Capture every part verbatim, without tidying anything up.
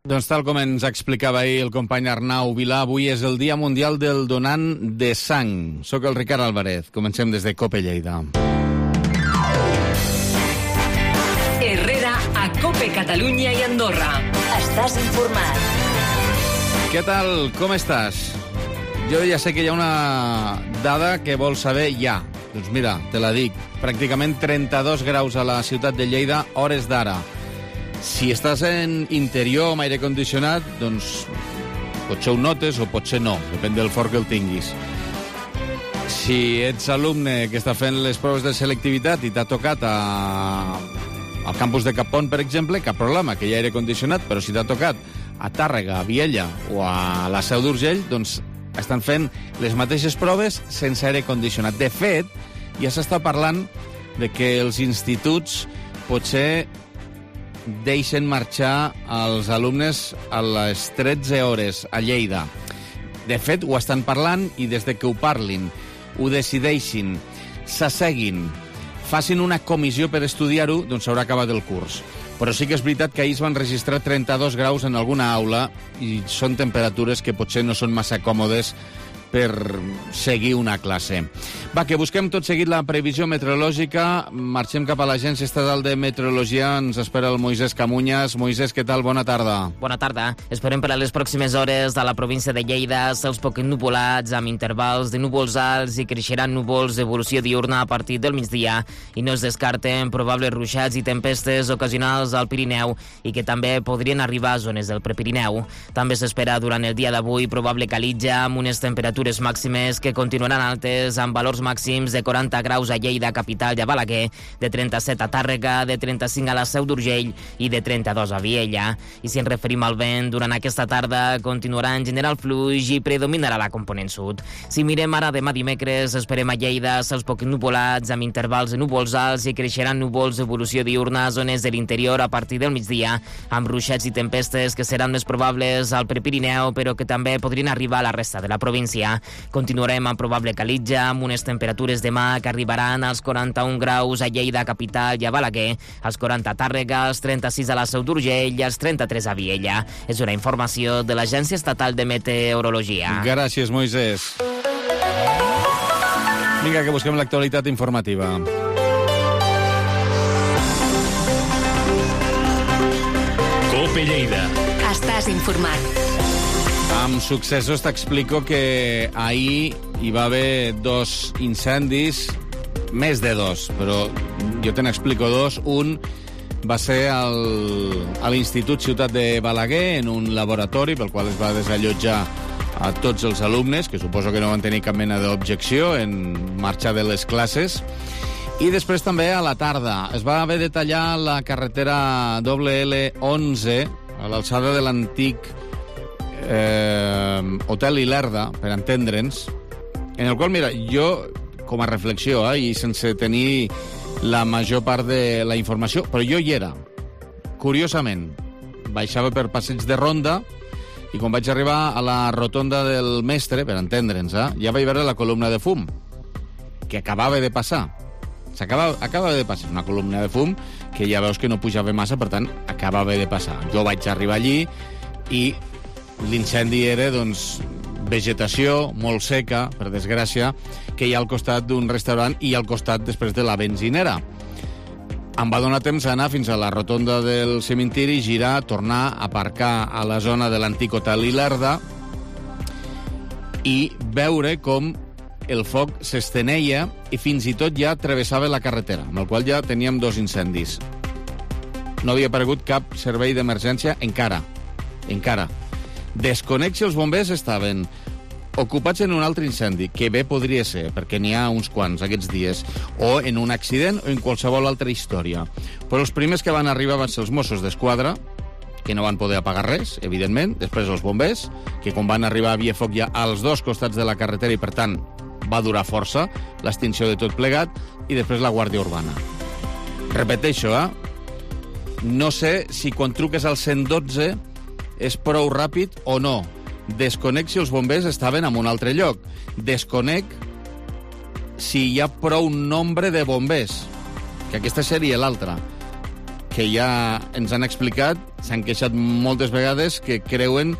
Doncs tal com ens explicava ahir el company Arnau Vilà, avui és el Dia Mundial del Donant de Sang. Soc el Ricard Álvarez. Comencem des de COPE Lleida. Herrera a COPE Catalunya i Andorra. Estàs informat. Què tal? Com estàs? Jo ja sé que hi ha una dada que vols saber ja. Doncs mira, te la dic. Pràcticament trenta-dos graus a la ciutat de Lleida, hores d'ara. Si estàs en interior amb aire condicionat, doncs potser ho notes o potser no, depèn del fort que el tinguis. Si ets alumne que està fent les proves de selectivitat i t'ha tocat a... al campus de Capont, per exemple, cap problema, que hi ha aire condicionat, però si t'ha tocat a Tàrrega, a Viella o a la Seu d'Urgell, doncs estan fent les mateixes proves sense aire condicionat. De fet, ja s'està parlant de que els instituts potser deixen marxar els alumnes a les tretze hores a Lleida. De fet, ho estan parlant i des de que ho parlin, ho decideixin, s'asseguin, facin una comissió per estudiar-ho, doncs s'haurà acabat el curs. Però sí que és veritat que ahir es van registrar trenta-dos graus en alguna aula i són temperatures que potser no són massa còmodes per seguir una classe. Va, que busquem tot seguit la previsió meteorològica. Marxem cap a l'Agència Estatal de Meteorologia. Ens espera el Moisès Camunyas. Moisès, què tal? Bona tarda. Bona tarda. Esperem per a les pròximes hores de la província de Lleida cels poc ennupolats amb intervals de núvols alts i creixeran núvols d'evolució diurna a partir del migdia i no es descarten probables ruixats i tempestes ocasionals al Pirineu i que també podrien arribar a zones del Prepirineu. També s'espera durant el dia d'avui probable calitja amb unes temperatures màximes que continuaran altes amb valors màxims de quaranta graus a Lleida, capital i a Balaguer, de trenta-set a Tàrrega, de trenta-cinc a la Seu d'Urgell i de trenta-dos a Viella. I si ens referim al vent, durant aquesta tarda continuarà en general fluix i predominarà la component sud. Si mirem ara demà dimecres, esperem a Lleida cels poc ennupolats amb intervals de núvols alts i creixeran núvols d'evolució diurna a zones de l'interior a partir del migdia, amb ruixats i tempestes que seran més probables al Prepirineu, però que també podrien arribar a la resta de la província. Continuarem amb probable calitja, amb unes temperatures demà que arribaran als quaranta-un graus a Lleida, capital i a Balaguer, als quaranta a Tàrrega, als trenta-sis a la Seu d'Urgell i als trenta-tres a Viella. És una informació de l'Agència Estatal de Meteorologia. Gràcies, Moisès. Vinga, que busquem l'actualitat informativa. COPE Lleida. Estàs informat. Amb successos t'explico que ahir hi va haver dos incendis, més de dos, però jo te n'explico dos. Un va ser al, a l'Institut Ciutat de Balaguer, en un laboratori pel qual es va desallotjar a tots els alumnes, que suposo que no van tenir cap mena d'objecció en marxar de les classes. I després també a la tarda es va haver de tallar la carretera doble ele onze a l'alçada de l'antic Eh, Hotel Ilerda, per entendre'ns, en el qual, mira, jo, com a reflexió, eh, i sense tenir la major part de la informació, però jo hi era. Curiosament, baixava per passeig de ronda i quan vaig arribar a la rotonda del Mestre, per entendre'ns, eh, ja vaig veure la columna de fum, que acabava de passar. S'acabava acabava de passar una columna de fum que ja veus que no pujava massa, per tant, acabava de passar. Jo vaig arribar allí i l'incendi era, doncs, vegetació molt seca, per desgràcia, que hi ha al costat d'un restaurant i al costat després de la benzinera. Em va donar temps a anar fins a la rotonda del cementiri, girar, tornar, aparcar a la zona de l'antic Hotel Ilerda i veure com el foc s'esteneia i fins i tot ja travessava la carretera, amb el qual ja teníem dos incendis. No havia aparegut cap servei d'emergència encara. Encara. Desconec si els bombers estaven ocupats en un altre incendi, que bé podria ser, perquè n'hi ha uns quants aquests dies, o en un accident o en qualsevol altra història. Però els primers que van arribar van ser els Mossos d'Esquadra, que no van poder apagar res, evidentment, després els bombers, que quan van arribar havia foc ja als dos costats de la carretera i, per tant, va durar força l'extinció de tot plegat, i després la Guàrdia Urbana. Repeteixo, eh? No sé si quan truques al cent dotze és prou ràpid o no. Desconec si els bombers estaven en un altre lloc. Desconec si hi ha prou nombre de bombers, que aquesta seria l'altra. que ja ens han explicat, s'han queixat moltes vegades que creuen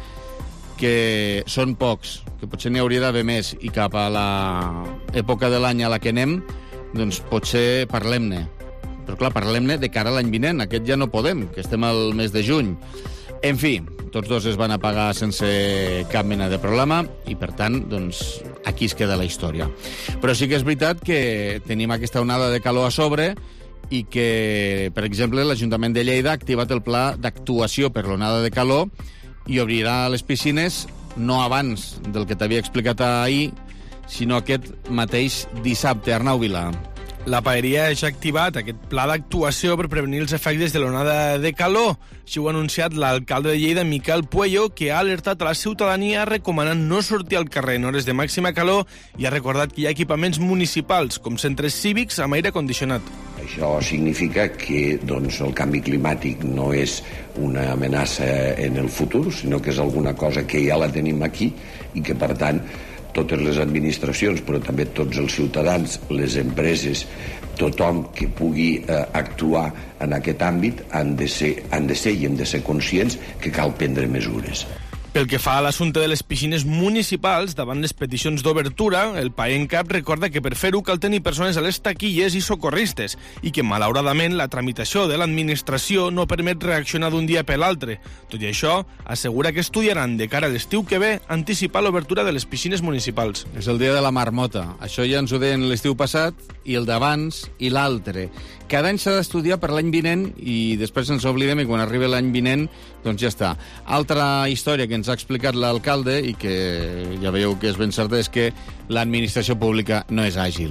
que són pocs, que potser n'hi hauria d'haver més, i cap a l'època de l'any a la que anem, doncs potser parlem-ne. Però clar, parlem-ne de cara a l'any vinent, aquest ja no podem, que estem al mes de juny. En fi, tots dos es van apagar sense cap mena de problema i, per tant, doncs, aquí es queda la història. Però sí que és veritat que tenim aquesta onada de calor a sobre i que, per exemple, l'Ajuntament de Lleida ha activat el pla d'actuació per l'onada de calor i obrirà les piscines no abans del que t'havia explicat ahir, sinó aquest mateix dissabte. Arnau Vila. La paeria ja ha activat aquest pla d'actuació per prevenir els efectes de l'onada de calor. Així ho ha anunciat l'alcalde de Lleida, Miquel Puello, que ha alertat a la ciutadania recomanant no sortir al carrer en hores de màxima calor i ha recordat que hi ha equipaments municipals, com centres cívics amb aire condicionat. Això significa que doncs, el canvi climàtic no és una amenaça en el futur, sinó que és alguna cosa que ja la tenim aquí i que, per tant, totes les administracions, però també tots els ciutadans, les empreses, tothom que pugui eh, actuar en aquest àmbit han de ser, han de ser i hem de ser conscients que cal prendre mesures. Pel que fa a l'assumpte de les piscines municipals, davant les peticions d'obertura, el PAENCAP recorda que per fer-ho cal tenir persones a les taquilles i socorristes i que, malauradament, la tramitació de l'administració no permet reaccionar d'un dia per l'altre. Tot i això, assegura que estudiaran de cara a l'estiu que ve anticipar l'obertura de les piscines municipals. És el dia de la marmota. Això ja ens ho deien l'estiu passat, i el d'abans i l'altre. Cada any s'ha d'estudiar per l'any vinent i després ens oblidem i quan arriba l'any vinent doncs ja està. Altra història que ens ha explicat l'alcalde i que ja veieu que és ben certa és que l'administració pública no és àgil.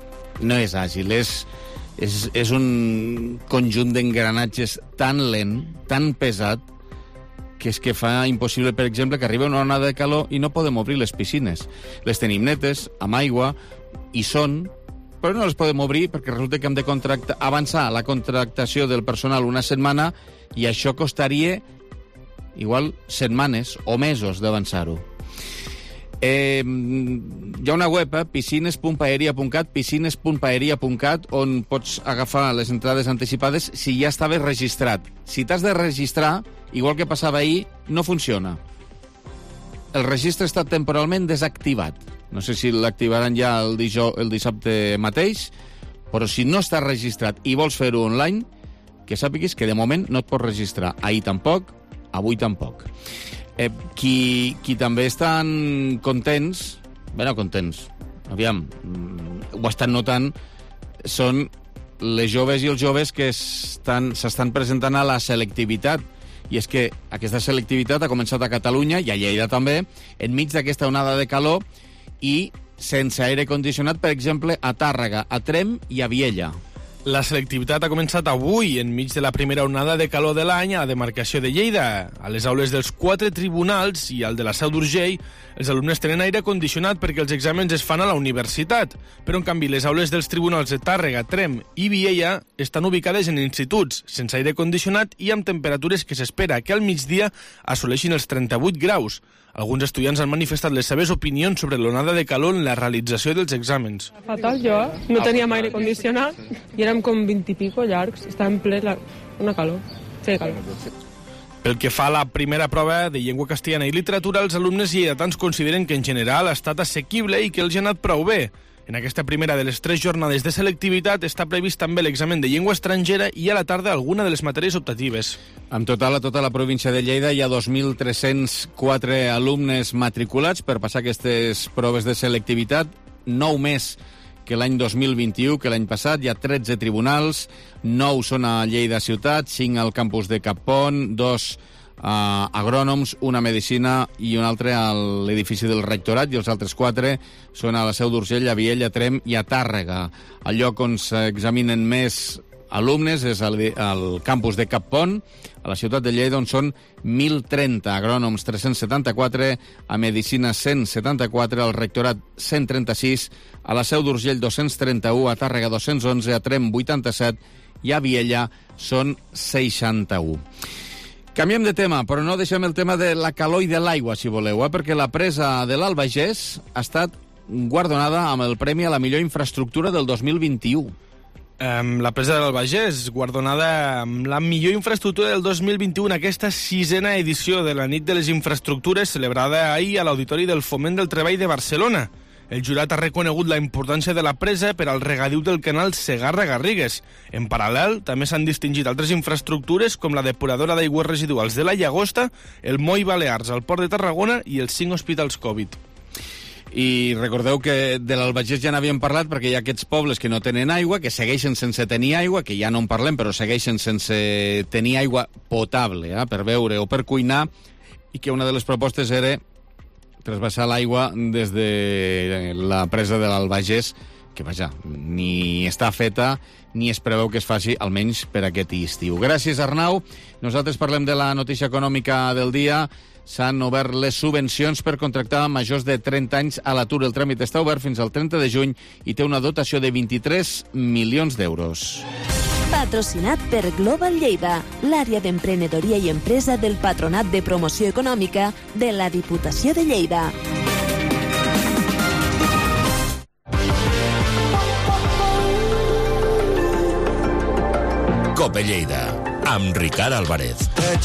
No és àgil, és, és, és un conjunt d'engranatges tan lent, tan pesat, que és que fa impossible, per exemple, que arribi una onada de calor i no podem obrir les piscines. Les tenim netes, amb aigua, i són... però no les podem obrir perquè resulta que hem de contractar, avançar la contractació del personal una setmana i això costaria igual setmanes o mesos d'avançar-ho. Eh, hi ha una web, eh, piscines punt paeria punt cat, piscines punt paeria punt cat, on pots agafar les entrades anticipades si ja estaves registrat. Si t'has de registrar, igual que passava ahir, no funciona. El registre està temporalment desactivat. No sé si l'activaran ja el, dijou, el dissabte mateix, però si no estàs registrat i vols fer-ho online, que sàpiguis que de moment no et pots registrar. Ahir tampoc, avui tampoc. Eh, qui, qui també estan contents, bé, no contents, aviam, ho estan notant, són les joves i els joves que s'estan presentant a la selectivitat. I és que aquesta selectivitat ha començat a Catalunya i a Lleida també, enmig d'aquesta onada de calor, i sense aire condicionat, per exemple, a Tàrrega, a Trem i a Viella. La selectivitat ha començat avui, enmig de la primera onada de calor de l'any a la demarcació de Lleida. A les aules dels quatre tribunals i al de la Seu d'Urgell, els alumnes tenen aire condicionat perquè els exàmens es fan a la universitat. Però, en canvi, les aules dels tribunals de Tàrrega, Trem i Viella estan ubicades en instituts, sense aire condicionat i amb temperatures que s'espera que al migdia assoleixin els trenta-vuit graus. Alguns estudiants han manifestat les seves opinions sobre l'onada de calor en la realització dels exàmens. Fatal, jo. No teníem aire condicionat i érem com vint i pico llargs. Estàvem ple la... una calor. Feia calor. Pel que fa a la primera prova de llengua castellana i literatura, els alumnes lleidatans consideren que en general ha estat assequible i que els ha anat prou bé. En aquesta primera de les tres jornades de selectivitat està previst també l'examen de llengua estrangera i a la tarda alguna de les matèries optatives. En total, a tota la província de Lleida hi ha dos mil tres-cents quatre alumnes matriculats per passar aquestes proves de selectivitat, nou més que l'any dos mil vint-i-u, que l'any passat. Hi ha tretze tribunals, nou són a Lleida ciutat, cinc al campus de Cappont, dos Uh, agrònoms, una medicina i un altre a l'edifici del rectorat, i els altres quatre són a la Seu d'Urgell, a Viella, a Trem i a Tàrrega. El lloc on s'examinen més alumnes és al, al campus de Cappont, a la ciutat de Lleida, on són mil trenta, agrònoms tres-cents setanta-quatre, a medicina cent setanta-quatre, al rectorat cent trenta-sis, a la Seu d'Urgell dos-cents trenta-u, a Tàrrega dos-cents onze, a Trem vuitanta-set i a Viella són seixanta-u. Canviem de tema, però no deixem el tema de la calor i de l'aigua, si voleu, eh? Perquè la presa de l'Albagés ha estat guardonada amb el premi a la millor infraestructura del dos mil vint-i-u. Um, la presa de l'Albagés, guardonada amb la millor infraestructura del dos mil vint-i-u en aquesta sisena edició de la Nit de les Infraestructures celebrada ahir a l'Auditori del Foment del Treball de Barcelona. El jurat ha reconegut la importància de la presa per al regadiu del canal Segarra-Garrigues. En paral·lel, també s'han distingit altres infraestructures com la depuradora d'aigües residuals de la Llagosta, el Moll Balears al Port de Tarragona i els cinc hospitals Covid. I recordeu que de l'Albagés ja n'havíem parlat perquè hi ha aquests pobles que no tenen aigua, que segueixen sense tenir aigua, que ja no en parlem, però segueixen sense tenir aigua potable, eh, per beure o per cuinar, i que una de les propostes era trasbassar l'aigua des de la presa de l'Albagés, que, vaja, ni està feta ni es preveu que es faci, almenys per aquest estiu. Gràcies, Arnau. Nosaltres parlem de la notícia econòmica del dia. S'han obert les subvencions per contractar majors de trenta anys a l'atur. El tràmit està obert fins al trenta de juny i té una dotació de vint-i-tres milions d'euros. Patrocinat per Global Lleida, l'àrea d'emprenedoria i empresa del Patronat de Promoció Econòmica de la Diputació de Lleida. Cope Lleida, amb Ricard Álvarez.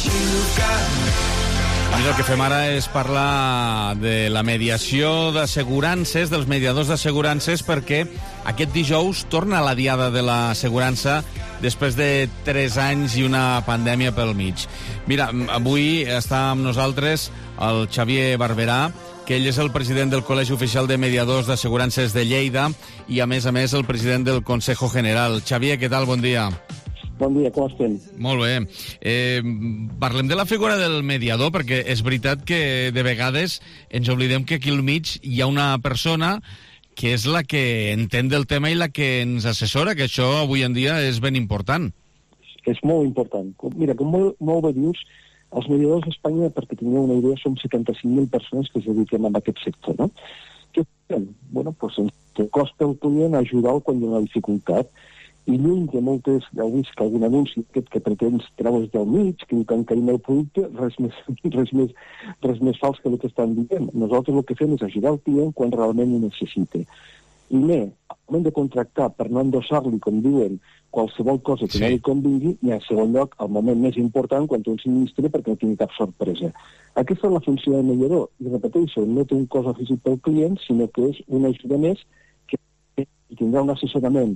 I el que fem ara és parlar de la mediació d'assegurances, dels mediadors d'assegurances, perquè aquest dijous torna la diada de l'assegurança després de tres anys i una pandèmia pel mig. Mira, avui està amb nosaltres el Xavier Barberà, que ell és el president del Col·legi Oficial de Mediadors d'Assegurances de Lleida i, a més a més, el president del Consejo General. Xavier, què tal? Bon dia. Bon dia, com estem? Molt bé. Eh, parlem de la figura del mediador, perquè és veritat que de vegades ens oblidem que aquí al mig hi ha una persona que és la que entén del tema i la que ens assessora, que això avui en dia és ben important. És molt important. Mira, com molt, molt bé dius, els mediadors d'Espanya, perquè tingueu una idea, som setanta-cinc mil persones que es dediquem a aquest sector, no? Què fem? Bueno, doncs ens costa el client ajudar-lo quan hi ha una dificultat. I lluny de moltes, ja heu vist que algun anunci aquest que pretens treure's del mig, que diu que encarim el producte, res més, res, més, res més fals que el que estan dient. Nosaltres el que fem és ajudar el client quan realment ho necessita. I bé, al moment de contractar, per no endossar-li, com diuen, qualsevol cosa que sí. no li convingui, i en segon lloc, el moment més important, quan tu un sinistre, perquè no tingui cap sorpresa. Aquesta és la funció del mediador. I repeteixo, no té un cost afegit pel client, sinó que és una ajuda més que tindrà un assessorament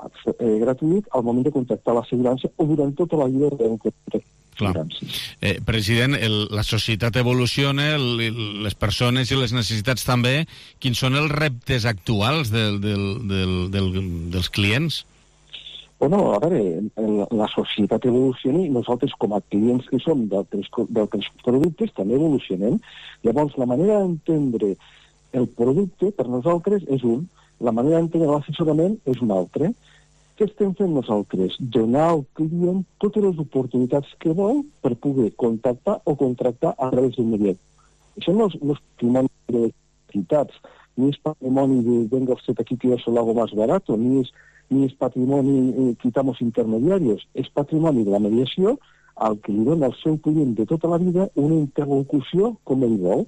Eh, gratuït al moment de contractar l'assegurança o durant tota la vida de l'assegurança. Eh, president, el, la societat evoluciona, el, les persones i les necessitats també. Quins són els reptes actuals del, del, del, del, dels clients? Bueno, a veure, la societat evoluciona i nosaltres com a clients que som d'altres productes també evolucionem. Llavors, la manera d'entendre el producte per nosaltres és un, la manera d'entendre l'assessorament és una altra. Què estem fent nosaltres? Donar al client totes les oportunitats que vol per poder contactar o contractar a través del mediador. Això no és, no és patrimoni de les entitats, ni és patrimoni de venga usted aquí que yo se lo hago más barato, ni és, ni és patrimoni eh, quitamos intermediarios, és patrimoni de la mediació al que li dona al seu client de tota la vida una interlocució com ell vol.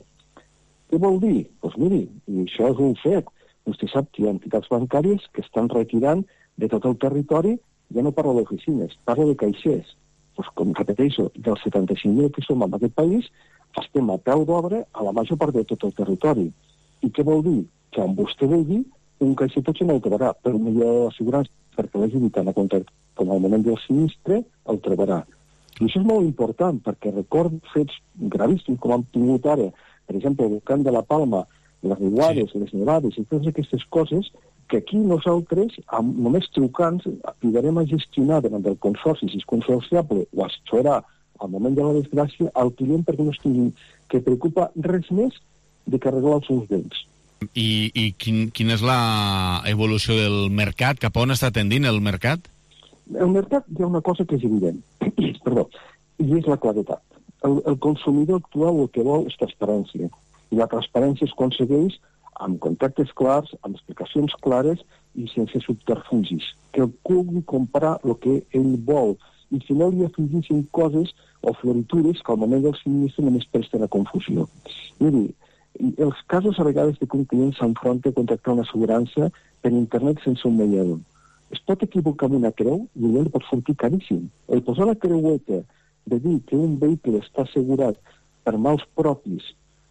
Què vol dir? Doncs pues miri, i això és un fet. Vostè sap que hi ha entitats bancàries que estan retirant de tot el territori, ja no parlo d'oficines, parlo de caixers. Pues, com repeteixo, dels setanta-cinc mil que som en aquest país, estem a peu d'obra a la major part de tot el territori. I què vol dir? Que amb vostè vol dir, un caixer potser no el trobarà, però millor assegurança, perquè l'ajudi tant a contractar com al moment del sinistre, el trobarà. I això és molt important, perquè recordo fets gravíssims com hem tingut ara, per exemple, el volcán de la Palma, les riuades, sí. les nevades i totes aquestes coses que aquí nosaltres, amb, només trucant, ajudarem a gestionar davant del consorci, si és consorciable, o assessorar al moment de la desgràcia al client perquè no estigui que preocupa res més de carregar els seus béns. I, i quin, quina és l'evolució del mercat? Cap on està tendint el mercat? El mercat hi ha una cosa que és evident, perdó, i és la claredat. El, el consumidor actual el que vol és transparència. I la transparència es aconsegueix amb contactes clars, amb explicacions clares i sense subterfugis. Que el pugui comprar el que ell vol. I si no li afegeixen coses o floritures que al moment del sinistre només presten a confusió. Miri, els casos a vegades de que un client s'enfronta a contractar una assegurança per internet sense un mediador. es pot equivocar amb una creu i allò li pot sortir caríssim. El posar la creueta de dir que un vehicle està assegurat per mals propis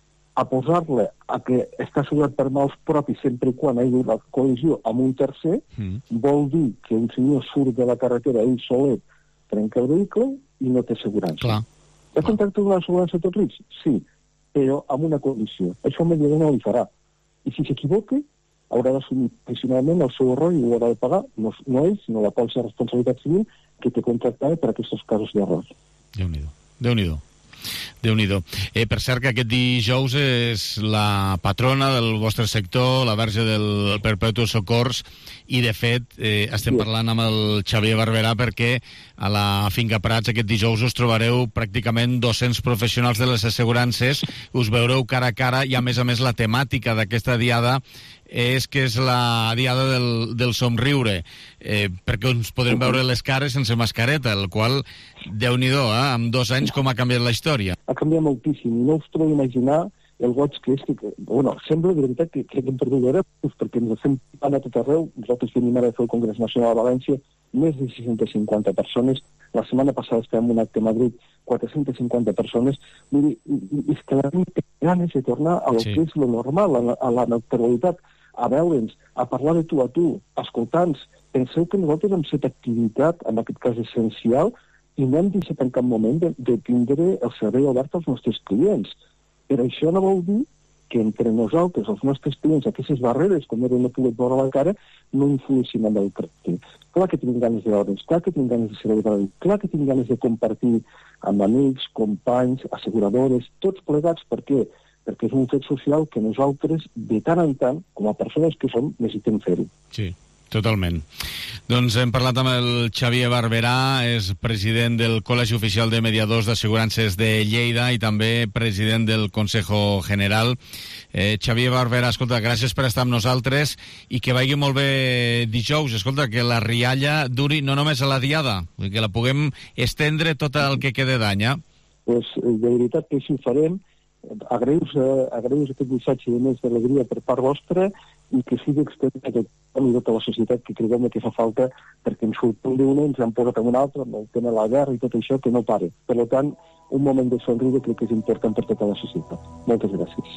a posar-la a que està assegurat per mals propis sempre quan hi ha una col·lisió amb un tercer, mm. vol dir que un senyor surt de la carretera ell solet, trenca el vehicle i no té assegurança. Clar. Ha contractat una assegurança a tot risc? Sí, però amb una condició. Això el mediador no li farà. I si s'equivoca, haurà d'assumir personalment el seu error i ho haurà de pagar, no, no ell, sinó la pòlissa de responsabilitat civil que té contractada per a aquests casos d'error. Déu-n'hi-do. Déu-n'hi-do. Déu-n'hi-do. Eh, per cert que aquest dijous és la patrona del vostre sector, la Verge del Perpetu Socors, i de fet eh, estem sí. parlant amb el Xavier Barberà perquè a la Finca Prats aquest dijous us trobareu pràcticament dos-cents professionals de les assegurances, us veureu cara a cara i a més a més la temàtica d'aquesta diada és que és la diada del, del somriure, eh, perquè ens podrem veure les cares sense mascareta, el qual, Déu-n'hi-do, eh, amb dos anys com ha canviat la història. Ha canviat moltíssim, i no us trobo imaginar el goig que és, que, que bueno, sembla de veritat que, que hem perdut l'hora, perquè ens estem anant a tot arreu, nosaltres venim ara a fer el Congrés Nacional de València, més de sis-centes cinquanta persones, la setmana passada estàvem en un acte a Madrid, quatre-centes cinquanta persones, vull dir, és que la gent té ganes de tornar a lo sí. que és lo normal, a la, a la naturalitat, a veure'ns, a parlar de tu a tu, a escoltar-nos. Penseu que nosaltres hem fet activitat, en aquest cas essencial, i no hem deixat en cap moment de, de tindre el servei obert als nostres clients. Però això no vol dir que entre nosaltres, els nostres clients, aquestes barreres, com era no poder veure la cara, no influïssin amb el tracte. Clar que tinc ganes de veure'ns, clar que tinc ganes de celebrar, clar que tinc ganes de compartir amb amics, companys, asseguradores, tots plegats, per què? Perquè és un fet social que nosaltres, de tant en tant, com a persones que som, necessitem fer-ho. Sí, totalment. Doncs hem parlat amb el Xavier Barberà, és president del Col·legi Oficial de Mediadors d'Assegurances de Lleida i també president del Consejo General. Eh, Xavier Barberà, escolta, gràcies per estar amb nosaltres i que vagi molt bé dijous. Escolta, que la rialla duri no només a la diada, que la puguem estendre tot el que quede d'any, eh? Pues, de veritat que així ho farem. Agraïus, uh, agraïus aquest missatge de més d'alegria per part vostra i que sigui extens a tota la societat, que creguem que fa falta, perquè ens sortim d'una i ens han posat en una altra, amb el tema de la guerra i tot això, que no pare. Per tant, un moment de somriure crec que és important per tota la societat. Moltes gràcies.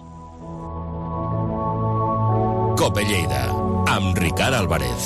Cope Lleida, amb Ricard Álvarez.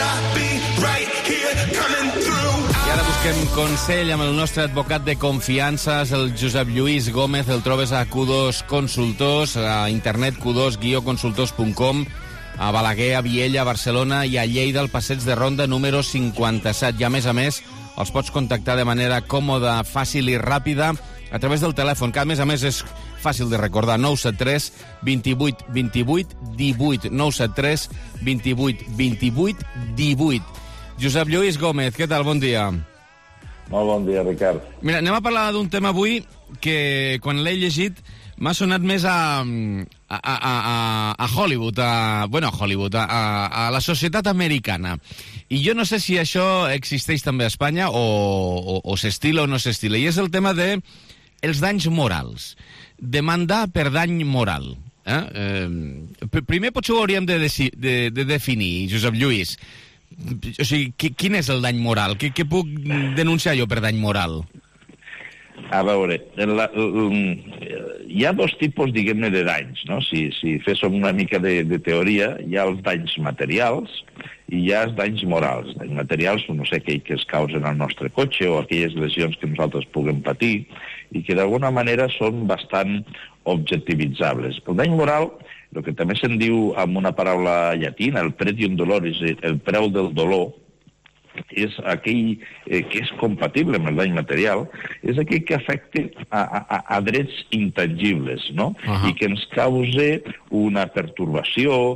I ara busquem consell amb el nostre advocat de confiança, el Josep Lluís Gómez. El trobes a Q dos Consultors, a internet q dos guió consultors punt com, a Balaguer, a Viella, a Barcelona i a Lleida, al passeig de Ronda número cinquanta-set. I a més a més, els pots contactar de manera còmoda, fàcil i ràpida a través del telèfon, que a més a més és fàcil de recordar, nou set tres, vint-i-vuit, vint-i-vuit, divuit, nou set tres, vint-i-vuit, vint-i-vuit, divuit. Josep Lluís Gómez, què tal? Bon dia. Molt bon dia, Ricard. Mira, anem a parlar d'un tema avui que, quan l'he llegit, m'ha sonat més a, a, a, a, a Hollywood, a, bueno, a Hollywood, a, a la societat americana. I jo no sé si això existeix també a Espanya o, o, o s'estila o no s'estila. I és el tema de els danys morals. Demandar per dany moral. Eh? Eh, primer potser ho hauríem de, de, de definir, Josep Lluís. O sigui, quin és el dany moral? Què, què puc denunciar jo per dany moral? A veure, la, la, hi ha dos tipus, diguem-ne, de danys, no? Si, si féssim una mica de, de teoria, hi ha els danys materials i hi ha els danys morals. Danys materials, no sé, aquells que es causen al nostre cotxe o aquelles lesions que nosaltres puguem patir i que d'alguna manera són bastant objectivitzables. El dany moral, el que també se'n diu amb una paraula llatina, el pretium doloris, el preu del dolor, és aquell eh, que és compatible amb el dany material, és aquell que afecta a, a, a drets intangibles, no? Uh-huh. I que ens causa una pertorbació,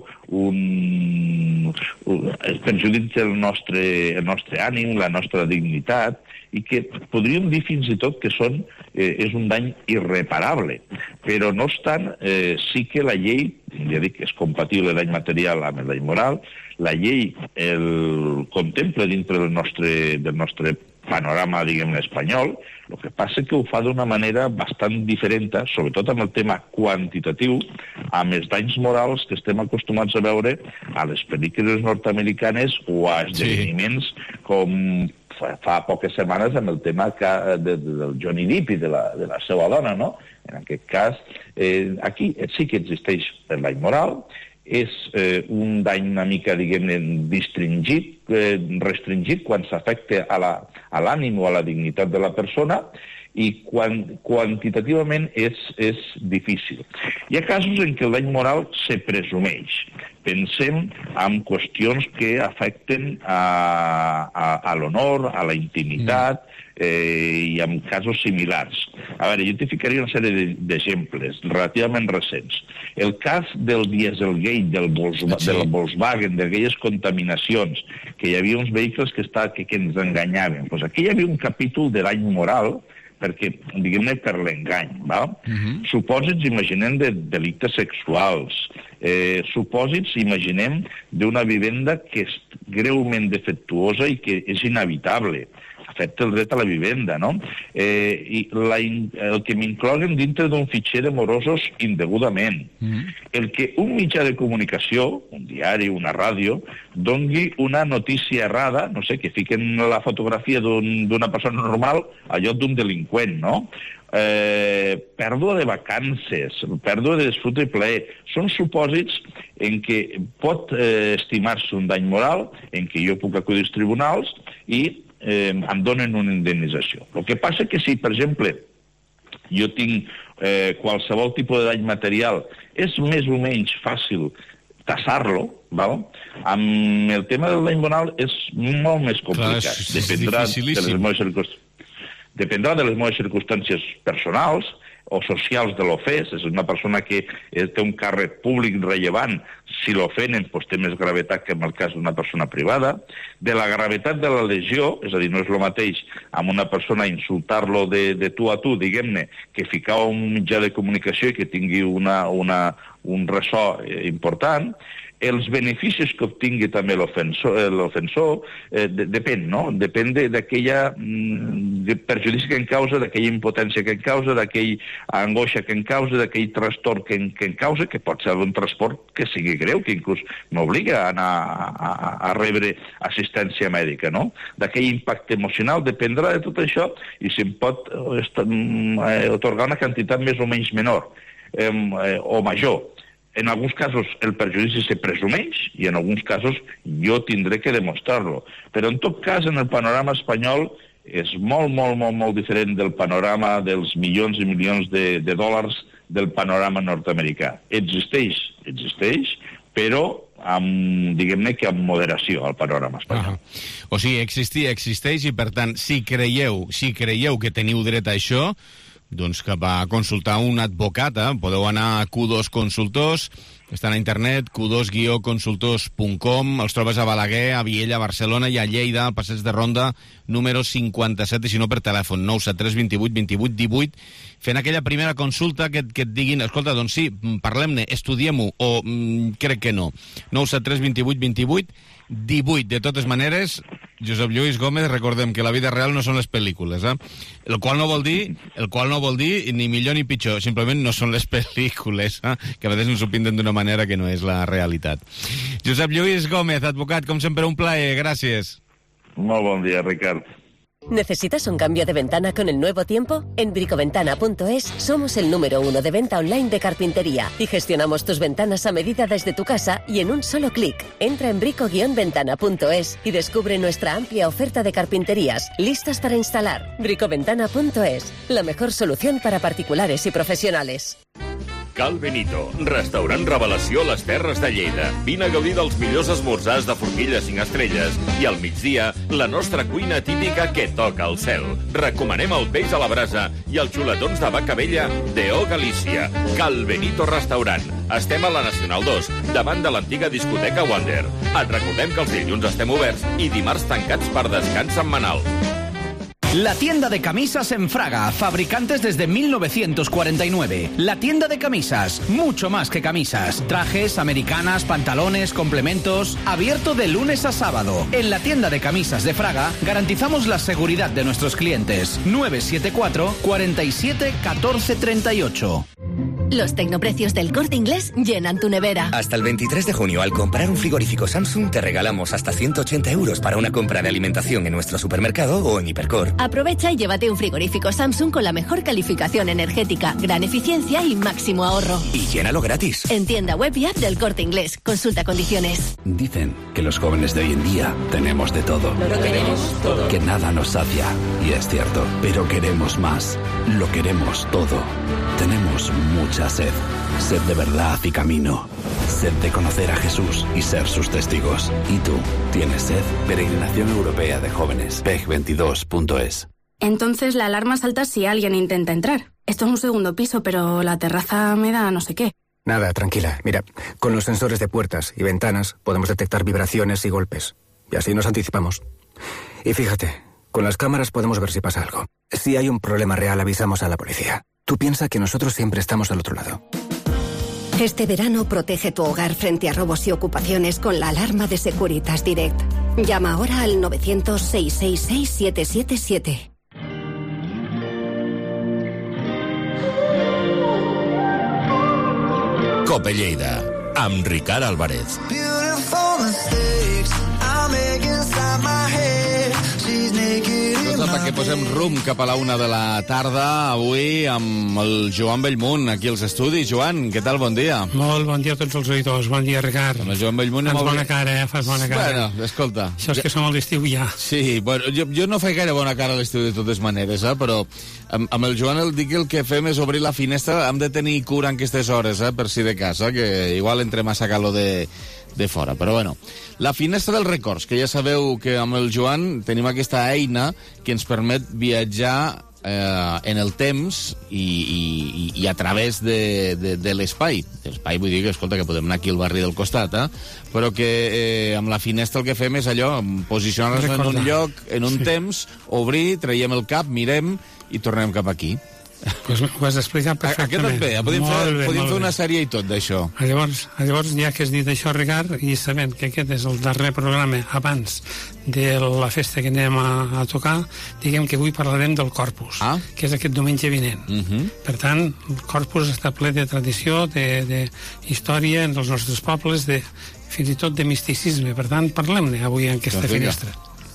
un, un perjudici el nostre, el nostre ànim, la nostra dignitat, i que podríem dir fins i tot que són, eh, és un dany irreparable. Però, no obstant, eh, sí que la llei, ja dic, és compatible el dany material amb el dany moral, la llei el contempla dintre del nostre, del nostre panorama, diguem-ne, espanyol. El que passa és que ho fa d'una manera bastant diferent, sobretot amb el tema quantitatiu, amb els danys morals que estem acostumats a veure a les pel·lícules nord-americanes o a esdeveniments sí. com fa, fa poques setmanes amb el tema que, de, de, del Johnny Depp i de la, de la seva dona, no? En aquest cas, eh, aquí sí que existeix el dany moral, és eh, un dany una mica, diguem-ne, distingit, eh, restringit, quan s'afecta a l'ànim o a la dignitat de la persona, i quan, quantitativament és, és difícil. Hi ha casos en què el dany moral se presumeix. Pensem en qüestions que afecten a, a, a l'honor, a la intimitat, eh, i en casos similars. A veure, jo t'hi ficaria una sèrie d'exemples relativament recents. El cas del Dieselgate, del, Volkswagen, sí. del Volkswagen, d'aquelles contaminacions, que hi havia uns vehicles que, està, que, que ens enganyaven. Pues aquí hi havia un capítol de dany moral, perquè, diguem-ne, per l'engany. Uh-huh. Supòsits, imaginem, de delictes sexuals. Eh, supòsits, imaginem, d'una vivenda que és greument defectuosa i que és inhabitable. Afecta el dret a la vivenda, no? Eh, i la, el que m'incloguen dintre d'un fitxer de morosos indegudament. Mm. El que un mitjà de comunicació, un diari, una ràdio, dongui una notícia errada, no sé, que fiquen la fotografia d'una persona normal a lloc d'un delinqüent, no? Eh, pèrdua de vacances, pèrdua de desfrute i plaer. Són supòsits en què pot eh, estimar-se un dany moral, en què jo puc acudir als tribunals i eh, em donen una indemnització. El que passa que si, per exemple, jo tinc eh, qualsevol tipus de dany material, és més o menys fàcil tassar-lo, val? Amb el tema del dany moral és molt més complicat. Clar, és, Dependrà de les meves circumstàncies. Dependrà de les meves circumstàncies personals o socials de l'ofès. És una persona que té un càrrec públic rellevant. Si l'ofenen, doncs té més gravetat que en el cas d'una persona privada. De la gravetat de la lesió, és a dir, no és el mateix amb una persona insultar-lo de, de tu a tu, diguem-ne, que ficar un mitjà de comunicació i que tingui una, una, un ressò important. Els beneficis que obtingui també l'ofensor eh, de, depèn, no? Depèn d'aquella de perjudici que en causa, d'aquella impotència que en causa, d'aquella angoixa que en causa, d'aquell trastorn que en, que en causa, que pot ser un transport que sigui greu, que inclús m'obliga a anar a, a, a rebre assistència mèdica, no? D'aquell impacte emocional dependrà de tot això i se'n pot eh, otorgar una quantitat més o menys menor eh, eh, o major. En alguns casos el perjudici se presumeix i en alguns casos jo tindré que demostrar-lo. Però en tot cas, en el panorama espanyol és molt, molt, molt, molt diferent del panorama dels milions i milions de, de dòlars del panorama nord-americà. Existeix, existeix, però amb, diguem-ne que amb moderació al panorama espanyol. Ah, o sigui, existir existeix i, per tant, si creieu, si creieu que teniu dret a això, doncs cap a consultar un advocat, eh? Podeu anar a Q dos Consultors, estan a internet, q dos guió consultors punt com, els trobes a Balaguer, a Viella, a Barcelona i a Lleida, al passeig de Ronda, número cinquanta-set, i si no per telèfon, nou set tres vint vuit vint vuit divuit, fent aquella primera consulta que, que et diguin, escolta, doncs sí, parlem-ne, estudiem-ho, o mm, crec que no. nou set tres vint vuit vint vuit divuit. De totes maneres, Josep Lluís Gómez, recordem que la vida real no són les pel·lícules, eh? El qual no vol dir, el qual no vol dir ni millor ni pitjor, simplement no són les pel·lícules, eh? Que a vegades ens ho pinten d'una manera que no és la realitat. Josep Lluís Gómez, advocat, com sempre un plaer, gràcies. Molt bon dia, Ricard. ¿Necesitas un cambio de ventana con el nuevo tiempo? En bricoventana punto es somos el número uno de venta online de carpintería y gestionamos tus ventanas a medida desde tu casa y en un solo clic. Entra en brico guión ventana punto es y descubre nuestra amplia oferta de carpinterías listas para instalar. bricoventana punto es, la mejor solución para particulares y profesionales. Cal Benito, restaurant revelació a les Terres de Lleida. Vine a gaudir dels millors esmorzars de forquilles cinc estrelles i al migdia, la nostra cuina típica que toca el cel. Recomanem el peix a la brasa i els xuletons de vaca vella d'O Galícia. Cal Benito Restaurant. Estem a la Nacional dos, davant de l'antiga discoteca Wander. Et recordem que els dilluns estem oberts i dimarts tancats per descans setmanal. La tienda de camisas en Fraga, fabricantes desde mil novecientos cuarenta y nueve. La tienda de camisas, mucho más que camisas. Trajes, americanas, pantalones, complementos. Abierto de lunes a sábado. En la tienda de camisas de Fraga garantizamos la seguridad de nuestros clientes. nueve siete cuatro, cuarenta y siete, catorce treinta y ocho. Los tecnoprecios del Corte Inglés llenan tu nevera. Hasta el veintitrés de junio, al comprar un frigorífico Samsung, te regalamos hasta ciento ochenta euros para una compra de alimentación en nuestro supermercado o en Hipercor. Aprovecha y llévate un frigorífico Samsung con la mejor calificación energética, gran eficiencia y máximo ahorro. Y llénalo gratis. En tienda web y app del Corte Inglés. Consulta condiciones. Dicen que los jóvenes de hoy en día tenemos de todo. Lo tenemos todo. Que nada nos sacia. Y es cierto. Pero queremos más. Lo queremos todo. Tenemos mucha sed. Sed de verdad y camino. Sed de conocer a Jesús y ser sus testigos. ¿Y tú? ¿Tienes sed? Peregrinación Europea de Jóvenes. P E G veintidós punto es. Entonces la alarma salta si alguien intenta entrar. Esto es un segundo piso, pero la terraza me da no sé qué. Nada, tranquila. Mira, con los sensores de puertas y ventanas podemos detectar vibraciones y golpes. Y así nos anticipamos. Y fíjate, con las cámaras podemos ver si pasa algo. Si hay un problema real, avisamos a la policía. Tú piensa que nosotros siempre estamos al otro lado. Este verano protege tu hogar frente a robos y ocupaciones con la alarma de Securitas Direct. Llama ahora al novecientos, seiscientos sesenta y seis, siete siete siete. Cope Lleida, amb Ricard Álvarez. Tot perquè posem rumb cap a la una de la tarda, avui amb el Joan Bellmunt, aquí als estudis. Joan, què tal? Bon dia. Molt bon dia a tots els oïdors. Bon dia, Ricard. Amb el Joan Bellmunt... Fas molt... bona cara, eh? Fas bona cara. Bueno, escolta... Això és que som a l'estiu ja. Sí, bueno, jo, jo no faig gaire bona cara a l'estiu de totes maneres, eh? Però amb, amb el Joan el dic que el que fem és obrir la finestra. Hem de tenir cura en aquestes hores, eh? Per si de casa, que igual entre massa calor de... de fora, però bueno. La finestra dels records, que ja sabeu que amb el Joan tenim aquesta eina que ens permet viatjar eh, en el temps i, i, i a través de, de, de l'espai. L'espai vull dir que, escolta, que podem anar aquí al barri del costat, eh? Però que eh, amb la finestra el que fem és allò, posicionar-nos en un lloc, en un sí. temps, obrir, traiem el cap, mirem i tornem cap aquí. Pues ho has explicat perfectament. Aquest et ve, podem, fer, bé, podem fer una sèrie i tot d'això. Llavors, llavors, ja que has dit això, Ricard, i sabent que aquest és el darrer programa abans de la festa que anem a, a tocar, diguem que avui parlarem del Corpus, ah? que és aquest diumenge vinent. Uh -huh. Per tant, el Corpus està ple de tradició, de, de història en els nostres pobles, de, fins i tot de misticisme. Per tant, parlem-ne avui en aquesta doncs finestra.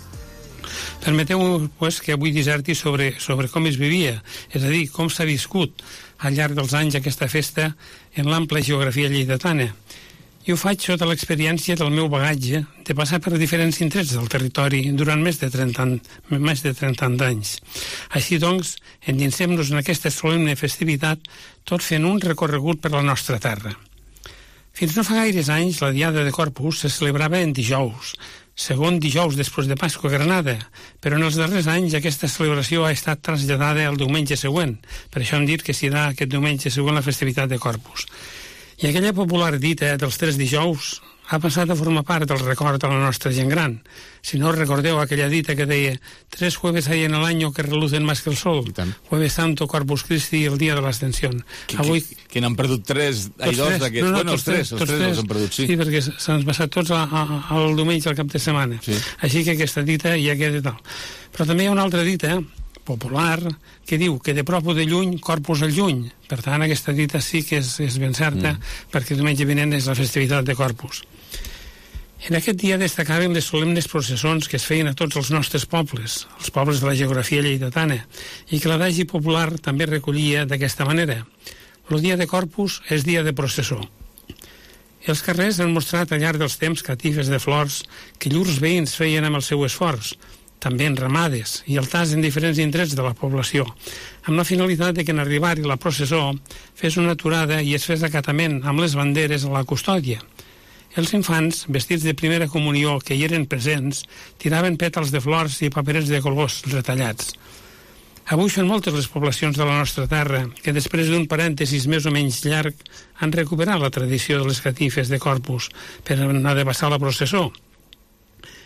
Permeteu pues, que avui disserti sobre, sobre com es vivia, és a dir, com s'ha viscut al llarg dels anys aquesta festa en l'àmplia geografia lleidatana. I ho faig sota l'experiència del meu bagatge de passar per diferents indrets del territori durant més de trenta, més de trenta anys. Així doncs, endinsem-nos en aquesta solemne festivitat tot fent un recorregut per la nostra terra. Fins no fa gaires anys, la Diada de Corpus se celebrava en dijous, segon dijous després de Pasqua a Granada, però en els darrers anys aquesta celebració ha estat traslladada al diumenge següent. Per això hem dit que serà aquest diumenge següent la festivitat de Corpus. I aquella popular dita dels tres dijous ha passat a formar part del record de la nostra gent gran. Si no recordeu aquella dita que deia tres jueves hay en el año que relucen más que el sol. Jueves Santo, Corpus Christi i el dia de l'Ascensión. Avui... Que, que n'han perdut tres, ai, dos d'aquests. No, no, bueno, els tres, els tres, tres els han perdut, sí. Sí, perquè s'han passat tots al diumenge al cap de setmana. Sí. Així que aquesta dita ja queda tal. Però també hi ha una altra dita popular que diu que de prop o de lluny, Corpus al lluny. Per tant, aquesta dita sí que és, és ben certa, mm. perquè diumenge vinent és la festivitat de Corpus. En aquest dia destacaven les solemnes processons que es feien a tots els nostres pobles, els pobles de la geografia lleidatana, i que l'adagi popular també recollia d'aquesta manera. El dia de Corpus és dia de processó. Els carrers han mostrat al llarg dels temps catifes de flors que llurs veïns feien amb el seu esforç, també en ramades i altars en diferents indrets de la població, amb la finalitat de que en arribar-hi la processó fes una aturada i es fes acatament amb les banderes a la custòdia. Els infants, vestits de primera comunió que hi eren presents, tiraven pètals de flors i paperets de colors retallats. Avui són moltes les poblacions de la nostra terra que, després d'un parèntesis més o menys llarg, han recuperat la tradició de les catifes de Corpus per anar de passar la processó.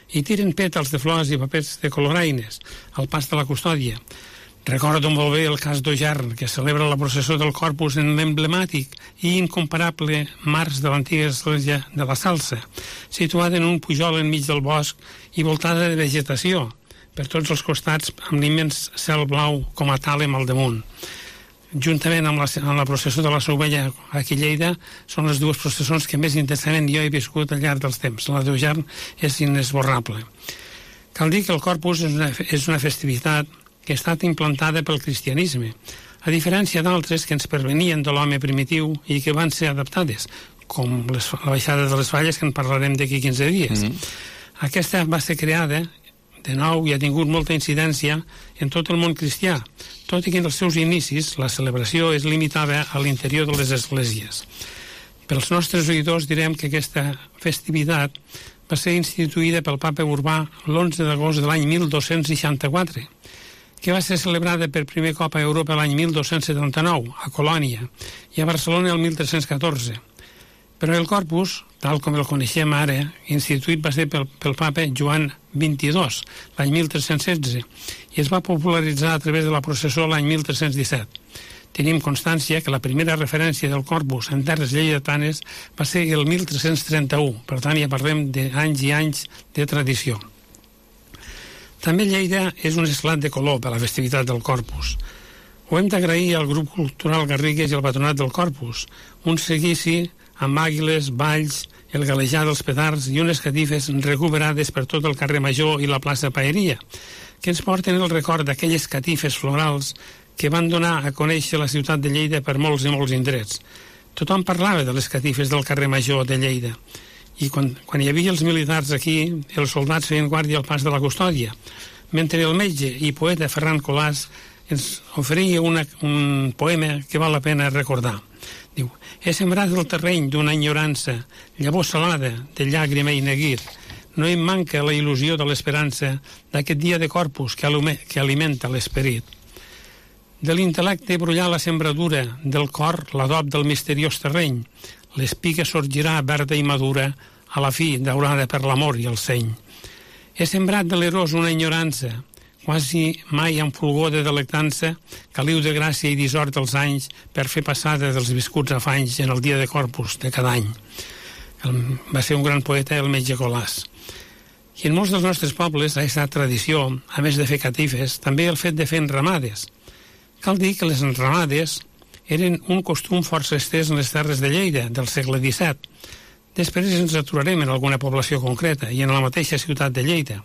i tiren pètals de flors i papers de coloraines al pas de la custòdia. Recordo molt bé el cas d'Ojarn, que celebra la processó del Corpus en l'emblemàtic i incomparable març de l'antiga església de la Salsa, situada en un pujol enmig del bosc i voltada de vegetació, per tots els costats amb l'immens cel blau com a tàlem al damunt. Juntament amb la, amb la processó de la Sovella aquí a Lleida, són les dues processons que més intensament jo he viscut al llarg dels temps. La d'Ojarn és inesborrable. Cal dir que el Corpus és una, és una festivitat que ha estat implantada pel cristianisme, a diferència d'altres que ens pervenien de l'home primitiu i que van ser adaptades, com les, la baixada de les Falles, que en parlarem d'aquí quinze dies. Mm-hmm. Aquesta va ser creada, de nou, i ha tingut molta incidència en tot el món cristià, tot i que en els seus inicis la celebració es limitava a l'interior de les esglésies. Pels nostres oïdors direm que aquesta festivitat va ser instituïda pel papa Urbà l'onze d'agost de l'any mil dos-cents seixanta-quatre, que va ser celebrada per primer cop a Europa l'any mil dos-cents setanta-nou, a Colònia, i a Barcelona el mil tres-cents catorze. Però el Corpus, tal com el coneixem ara, instituït va ser pel, pel papa Joan vint-i-dos, l'any mil tres-cents setze, i es va popularitzar a través de la processó l'any mil tres-cents disset. Tenim constància que la primera referència del Corpus en terres lleidatanes va ser el mil tres-cents trenta-u, per tant ja parlem d'anys i anys de tradició. També Lleida és un esclat de color per a la festivitat del Corpus. Ho hem d'agrair al grup cultural Garrigues i al patronat del Corpus, un seguici amb àguiles, balls, el galejar dels petards i unes catifes recuperades per tot el carrer Major i la plaça Paeria, que ens porten el record d'aquelles catifes florals que van donar a conèixer la ciutat de Lleida per molts i molts indrets. Tothom parlava de les catifes del carrer Major de Lleida, i quan, quan hi havia els militars aquí, els soldats feien guàrdia al pas de la custòdia, mentre el metge i poeta Ferran Colàs ens oferia una, un poema que val la pena recordar. Diu: he sembrat el terreny d'una enyorança, llavor salada de llàgrima i neguir. No em manca la il·lusió de l'esperança d'aquest dia de Corpus que, alume, que alimenta l'esperit. De l'intel·lecte brollar la sembradura, del cor l'adob del misteriós terreny. L'espiga sorgirà verda i madura, a la fi daurada per l'amor i el seny. He sembrat de l'erós una enyorança, quasi mai amb fulgor de delectança, caliu de gràcia i dissort els anys per fer passada dels viscuts afanys en el dia de Corpus de cada any. El, va ser un gran poeta, el metge Colàs. I en molts dels nostres pobles ha estat tradició, a més de fer catifes, també el fet de fer enramades. Cal dir que les enramades eren un costum força estès en les terres de Lleida del segle disset. Després ens aturarem en alguna població concreta i en la mateixa ciutat de Lleida.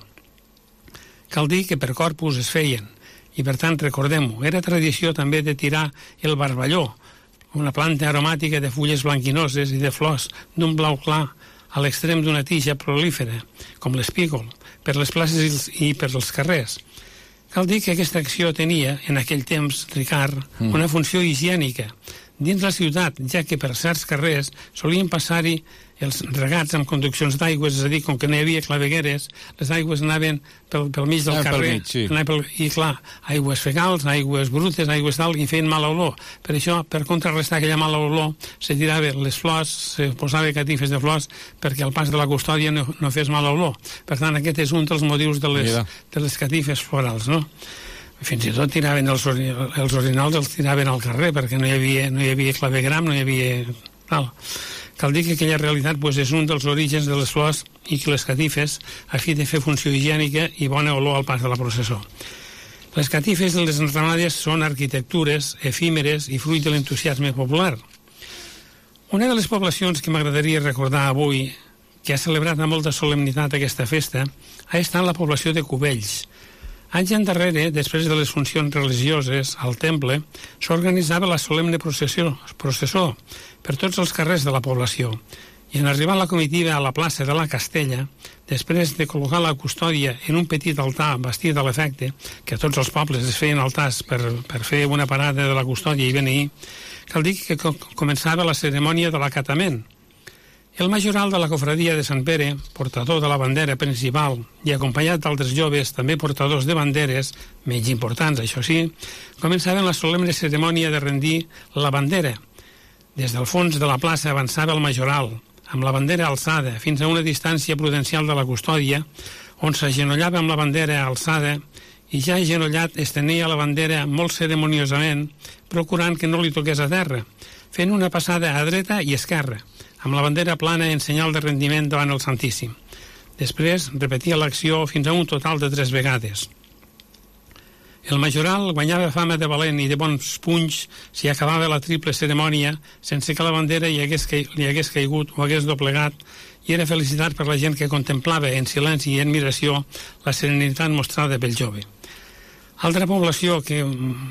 Cal dir que per Corpus es feien, i per tant recordem-ho, era tradició també de tirar el barballó, una planta aromàtica de fulles blanquinoses i de flors d'un blau clar a l'extrem d'una tija prolífera, com l'espígol, per les places i per els carrers. Cal dir que aquesta acció tenia, en aquell temps, Ricard, mm. una funció higiènica dins la ciutat, ja que per certs carrers solien passar-hi els regats amb conduccions d'aigües, és a dir, com que no hi havia clavegueres, les aigües anaven pel, pel mig del ah, carrer, mig, sí. pel, i clar, aigües fecals, aigües brutes, aigües tal, i feien mala olor. Per això, per contrarrestar aquella mala olor, se tiraven les flors, se posava catifes de flors, perquè al pas de la custòdia no, no fes mala olor. Per tant, aquest és un dels motius de les, de les catifes florals, no? Fins i tot tiraven els, els orinals, els tiraven al carrer, perquè no hi havia, no hi havia clavegram, no hi havia... Tal. Cal dir que aquella realitat pues, és un dels orígens de les flors i que les catifes, a fi de fer funció higiènica i bona olor al pas de la processó. Les catifes de les enramades són arquitectures efímeres i fruit de l'entusiasme popular. Una de les poblacions que m'agradaria recordar avui, que ha celebrat amb molta solemnitat aquesta festa, ha estat la població de Cubells. Anys endarrere, després de les funcions religioses al temple, s'organitzava la solemne processó, processó per tots els carrers de la població. I en arribar la comitiva a la plaça de la Castella, després de col·locar la custòdia en un petit altar bastit a l'efecte, que a tots els pobles es feien altars per, per fer una parada de la custòdia i venir, cal dir que començava la cerimònia de l'acatament. El majoral de la cofradia de Sant Pere, portador de la bandera principal i acompanyat d'altres joves, també portadors de banderes, menys importants, això sí, començaven la solemne cerimònia de rendir la bandera. Des del fons de la plaça avançava el majoral, amb la bandera alçada fins a una distància prudencial de la custòdia, on s'agenollava amb la bandera alçada i ja agenollat estenia la bandera molt ceremoniosament, procurant que no li toqués a terra, fent una passada a dreta i esquerra, amb la bandera plana en senyal de rendiment davant el Santíssim. Després repetia l'acció fins a un total de tres vegades. El majoral guanyava fama de valent i de bons punys si acabava la triple cerimònia sense que la bandera hi hagués, li hagués caigut o hagués doblegat, i era felicitat per la gent que contemplava en silenci i admiració la serenitat mostrada pel jove. Altra població que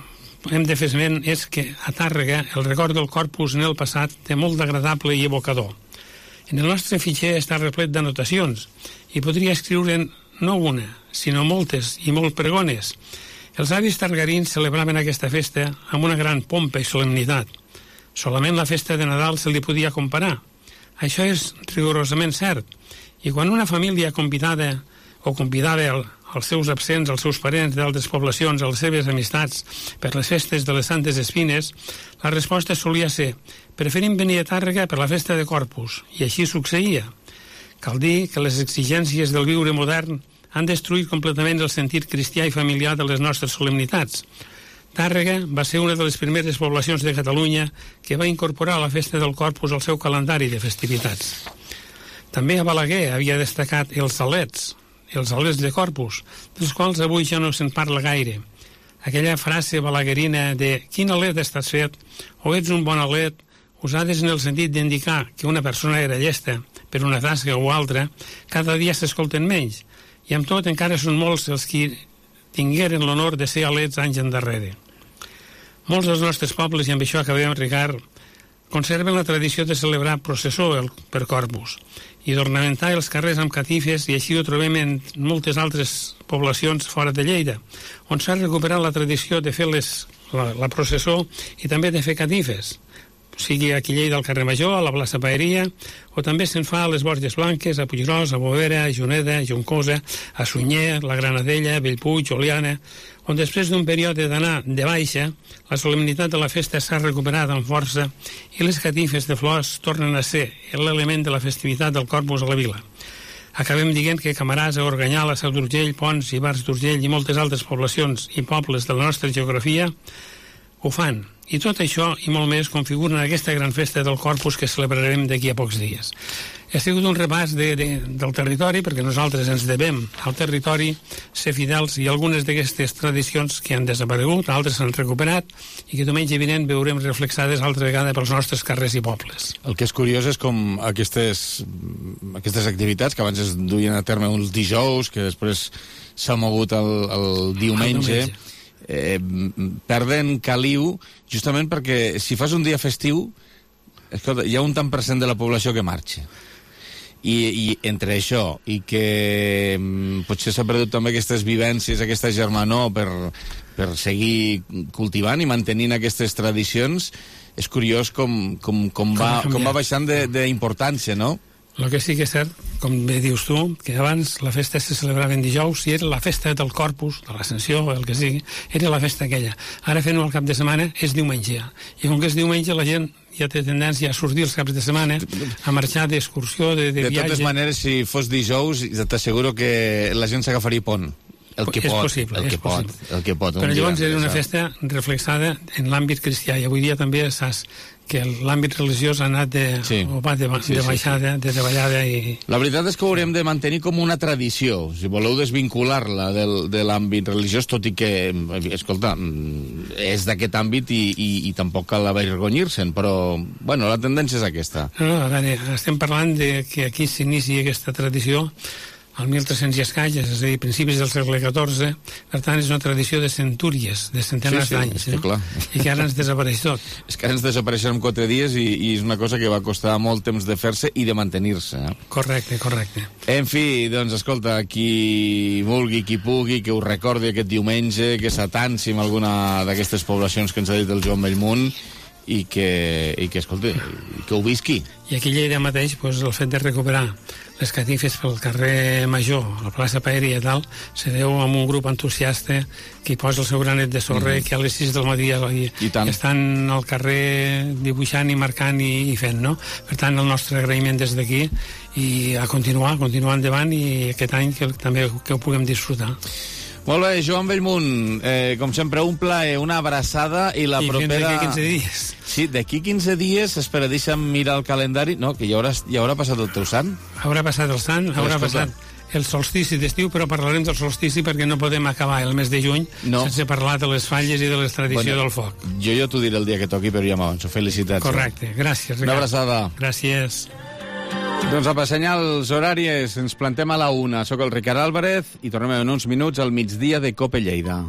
hem de fer esment és que a Tàrrega el record del Corpus en el passat té molt d'agradable i evocador. En el nostre fitxer està replet d'anotacions i podria escriure no una, sinó moltes i molt pregones. Els avis targarins celebraven aquesta festa amb una gran pompa i solemnitat. Solament la festa de Nadal se li podia comparar. Això és rigorosament cert. I quan una família convidada o convidava el, els seus absents, els seus parents d'altres poblacions, a les seves amistats per les festes de les Santes Espines, la resposta solia ser: preferim venir a Tàrrega per la festa de Corpus. I així succeïa. Cal dir que les exigències del viure modern han destruït completament el sentit cristià i familiar de les nostres solemnitats. Tàrrega va ser una de les primeres poblacions de Catalunya que va incorporar la festa del Corpus al seu calendari de festivitats. També a Balaguer havia destacat els alets, els alets de Corpus, dels quals avui ja no se'n parla gaire. Aquella frase balaguerina de «quin alet estàs fet?» o «ets un bon alet», usades en el sentit d'indicar que una persona era llesta per una tasca o altra, cada dia s'escolten menys, i amb tot encara són molts els qui tingueren l'honor de ser alets anys endarrere. Molts dels nostres pobles, i amb això acabem, Ricard, conserven la tradició de celebrar processó per Corpus i d'ornamentar els carrers amb catifes, i així ho trobem en moltes altres poblacions fora de Lleida, on s'ha recuperat la tradició de fer les, la, la processó i també de fer catifes, sigui aquí a Lleida al carrer Major, a la plaça Paeria, o també se'n fa a les Borges Blanques, a Puiggròs, a Bovera, a Juneda, a Juncosa, a Sunyer, la Granadella, Bellpuig, Oliana, on després d'un període d'anar de baixa, la solemnitat de la festa s'ha recuperat amb força i les catifes de flors tornen a ser l'element de la festivitat del Corpus a la vila. Acabem dient que Camarasa, Organyala, Sau d'Urgell, Pons, Ivars d'Urgell i moltes altres poblacions i pobles de la nostra geografia ho fan. I tot això i molt més configuren aquesta gran festa del Corpus que celebrarem d'aquí a pocs dies. Ha sigut un repàs de, de, del territori, perquè nosaltres ens devem al territori ser fidels, i algunes d'aquestes tradicions que han desaparegut, altres s'han recuperat, i que diumenge vinent veurem reflexades altra vegada pels nostres carrers i pobles. El que és curiós és com aquestes, aquestes activitats que abans es duien a terme uns dijous, que després s'ha mogut el, el diumenge, el diumenge. Eh, perden caliu justament perquè si fas un dia festiu, escolta, hi ha un tant per cent de la població que marxa. I, i entre això i que mm, potser s'ha perdut també aquestes vivències, aquesta germanor per, per seguir cultivant i mantenint aquestes tradicions, és curiós com, com, com, va, com va baixant d'importància, no? El que sí que és cert, com bé dius tu, que abans la festa se celebrava en dijous i era la festa del Corpus, de l'Ascensió, el que sigui, era la festa aquella. Ara fent-ho al cap de setmana és diumenge. I com que és diumenge la gent ja té tendència a sortir els caps de setmana, a marxar d'excursió, de, de, de viatge. De totes maneres, si fos dijous, t'asseguro que la gent s'agafaria pont. El que és pot, possible, el és que pot, possible. el que pot. Però llavors era una festa reflexada en l'àmbit cristià, i avui dia també saps que l'àmbit religiós ha anat de, sí. o va de, sí, de baixada, sí, sí. de davallada. I... La veritat és que ho haurem de mantenir com una tradició, si voleu desvincular-la del, de l'àmbit religiós, tot i que, escolta, és d'aquest àmbit i, i, i tampoc cal avergonyir-se'n, però, bueno, la tendència és aquesta. No, no, a veure, estem parlant de que aquí s'inicia aquesta tradició al mil tres-cents i escaig, és a dir, principis del segle catorze, per tant és una tradició de centúries, de centenars sí, sí, d'anys, no? Clar. I que ara ens desapareix tot. És que ara ens desapareixen en quatre dies i, i és una cosa que va costar molt temps de fer-se i de mantenir-se. Eh? Correcte, correcte. En fi, doncs, escolta, qui vulgui, qui pugui, que ho recordi aquest diumenge, que s'atansi amb alguna d'aquestes poblacions que ens ha dit el Joan Bellmunt, i que, i que escolta, que ho visqui. I aquí a Lleida mateix, doncs, el fet de recuperar les catifes pel carrer Major, a la plaça Paeria i tal, se deu amb un grup entusiasta que hi posa el seu granet de sorra, mm-hmm. que a les sis del matí i, I que estan al carrer dibuixant i marcant i, i fent, no? Per tant, el nostre agraïment des d'aquí i a continuar, a continuar endavant i aquest any que, també que ho puguem disfrutar. Molt bé, Joan Bellmunt, eh, com sempre, un plaer, una abraçada i la I propera... I d'aquí quinze dies. Sí, d'aquí quinze dies, espera, deixa'm mirar el calendari, no, que ja haurà, ja haurà passat el teu sant. Haurà passat el sant, haurà passat el solstici d'estiu, però parlarem del solstici perquè no podem acabar el mes de juny no. sense parlar de les falles i de les tradicions bueno, del foc. Jo ja t'ho diré el dia que toqui, però ja m'avanço. Felicitats. Correcte, gràcies, Ricard. Una abraçada. Gràcies. Doncs a passenyar els horaris, ens plantem a la una. Soc el Ricard Álvarez i tornem en uns minuts al migdia de COPE Lleida.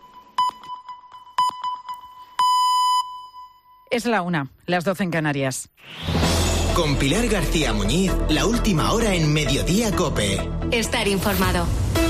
Es la una, las doce en Canarias. Con Pilar García Muñiz, la última hora en Mediodía COPE. Estar informado.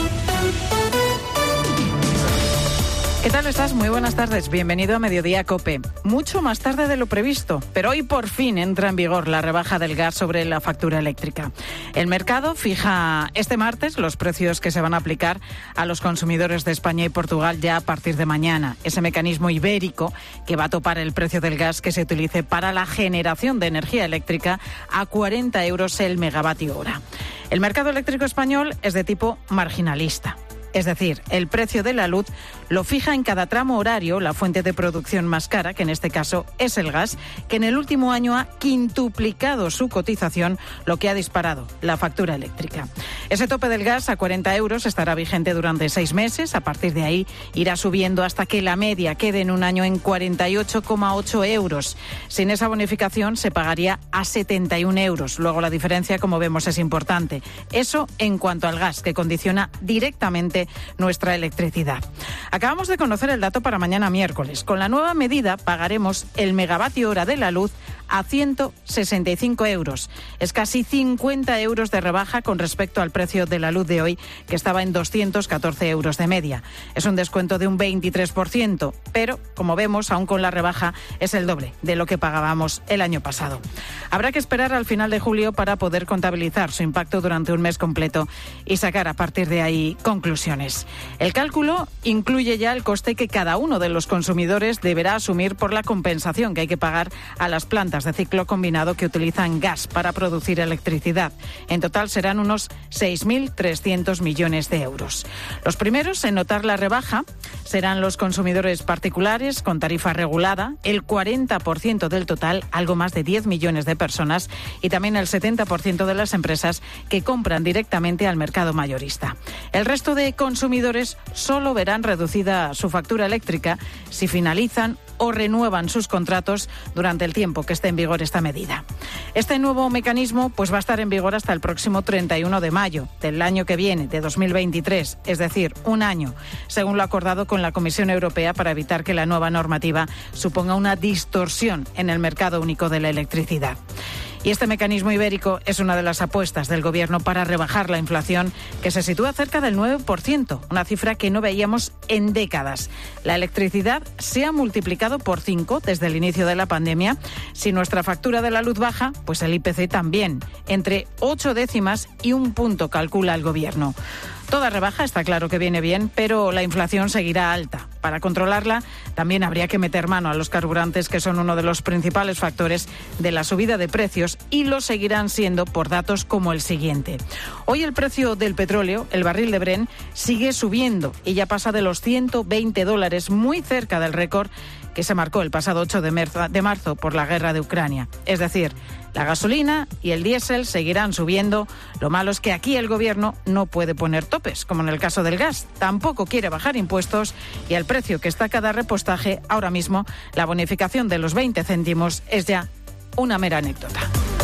¿Qué tal estás? Muy buenas tardes. Bienvenido a Mediodía COPE. Mucho más tarde de lo previsto, pero hoy por fin entra en vigor la rebaja del gas sobre la factura eléctrica. El mercado fija este martes los precios que se van a aplicar a los consumidores de España y Portugal ya a partir de mañana. Ese mecanismo ibérico que va a topar el precio del gas que se utilice para la generación de energía eléctrica a cuarenta euros el megavatio hora. El mercado eléctrico español es de tipo marginalista. Es decir, el precio de la luz lo fija en cada tramo horario la fuente de producción más cara, que en este caso es el gas, que en el último año ha quintuplicado su cotización, lo que ha disparado la factura eléctrica. Ese tope del gas a cuarenta euros estará vigente durante seis meses. A partir de ahí irá subiendo hasta que la media quede en un año en cuarenta y ocho coma ocho euros. Sin esa bonificación se pagaría a setenta y un euros. Luego la diferencia, como vemos, es importante. Eso en cuanto al gas, que condiciona directamente nuestra electricidad. Acabamos de conocer el dato para mañana miércoles. Con la nueva medida pagaremos el megavatio hora de la luz a ciento sesenta y cinco euros. Es casi cincuenta euros de rebaja con respecto al precio de la luz de hoy, que estaba en doscientos catorce euros de media. Es un descuento de un veintitrés por ciento, pero, como vemos, aún con la rebaja es el doble de lo que pagábamos el año pasado. Habrá que esperar al final de julio para poder contabilizar su impacto durante un mes completo y sacar a partir de ahí conclusiones. El cálculo incluye ya el coste que cada uno de los consumidores deberá asumir por la compensación que hay que pagar a las plantas de ciclo combinado que utilizan gas para producir electricidad. En total serán unos seis mil trescientos millones de euros. Los primeros en notar la rebaja serán los consumidores particulares con tarifa regulada, el cuarenta por ciento del total, algo más de diez millones de personas, y también el setenta por ciento de las empresas que compran directamente al mercado mayorista. El resto de consumidores solo verán reducida su factura eléctrica si finalizan o renuevan sus contratos durante el tiempo que esté en vigor esta medida. Este nuevo mecanismo pues va a estar en vigor hasta el próximo treinta y uno de mayo del año que viene, de dos mil veintitrés, es decir, un año, según lo acordado con la Comisión Europea para evitar que la nueva normativa suponga una distorsión en el mercado único de la electricidad. Y este mecanismo ibérico es una de las apuestas del Gobierno para rebajar la inflación, que se sitúa cerca del nueve por ciento, una cifra que no veíamos en décadas. La electricidad se ha multiplicado por cinco desde el inicio de la pandemia. Si nuestra factura de la luz baja, pues el I P C también, entre ocho décimas y un punto, calcula el Gobierno. Toda rebaja está claro que viene bien, pero la inflación seguirá alta. Para controlarla, también habría que meter mano a los carburantes, que son uno de los principales factores de la subida de precios, y lo seguirán siendo por datos como el siguiente. Hoy el precio del petróleo, el barril de Brent, sigue subiendo y ya pasa de los ciento veinte dólares, muy cerca del récord que se marcó el pasado ocho de marzo por la guerra de Ucrania. Es decir, la gasolina y el diésel seguirán subiendo. Lo malo es que aquí el Gobierno no puede poner topes, como en el caso del gas. Tampoco quiere bajar impuestos y al precio que está cada repostaje, ahora mismo la bonificación de los veinte céntimos es ya una mera anécdota.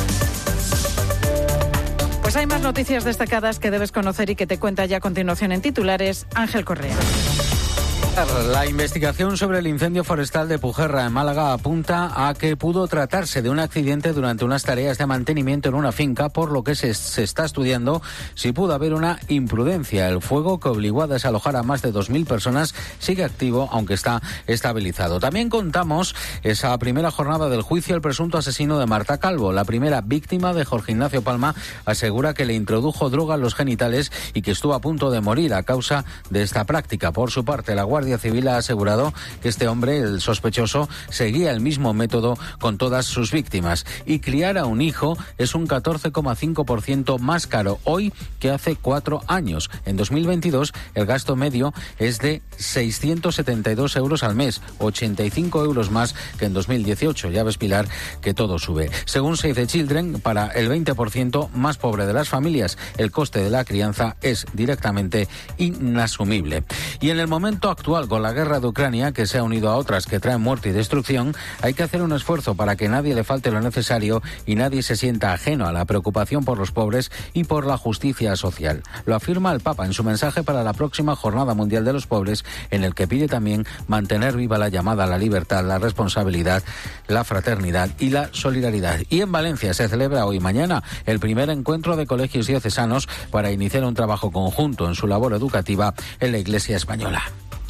Pues hay más noticias destacadas que debes conocer y que te cuenta ya a continuación en titulares Ángel Correa. La investigación sobre el incendio forestal de Pujerra, en Málaga, apunta a que pudo tratarse de un accidente durante unas tareas de mantenimiento en una finca, por lo que se, se está estudiando si pudo haber una imprudencia. El fuego, que obligó a desalojar a más de dos mil personas, sigue activo, aunque está estabilizado. También contamos esa primera jornada del juicio al presunto asesino de Marta Calvo. La primera víctima de Jorge Ignacio Palma asegura que le introdujo droga en los genitales y que estuvo a punto de morir a causa de esta práctica. Por su parte, la Guardia Civil ha asegurado que este hombre, el sospechoso, seguía el mismo método con todas sus víctimas. Y criar a un hijo es un catorce coma cinco por ciento más caro hoy que hace cuatro años. En dos mil veintidós el gasto medio es de seiscientos setenta y dos euros al mes, ochenta y cinco euros más que en dos mil dieciocho. Ya ves, Pilar, que todo sube. Según Save the Children, para el veinte por ciento más pobre de las familias, el coste de la crianza es directamente inasumible. Y en el momento actual, con la guerra de Ucrania, que se ha unido a otras que traen muerte y destrucción, hay que hacer un esfuerzo para que nadie le falte lo necesario y nadie se sienta ajeno a la preocupación por los pobres y por la justicia social. Lo afirma el Papa en su mensaje para la próxima Jornada Mundial de los Pobres, en el que pide también mantener viva la llamada a la libertad, la responsabilidad, la fraternidad y la solidaridad. Y en Valencia se celebra hoy y mañana el primer encuentro de colegios diocesanos para iniciar un trabajo conjunto en su labor educativa en la Iglesia española.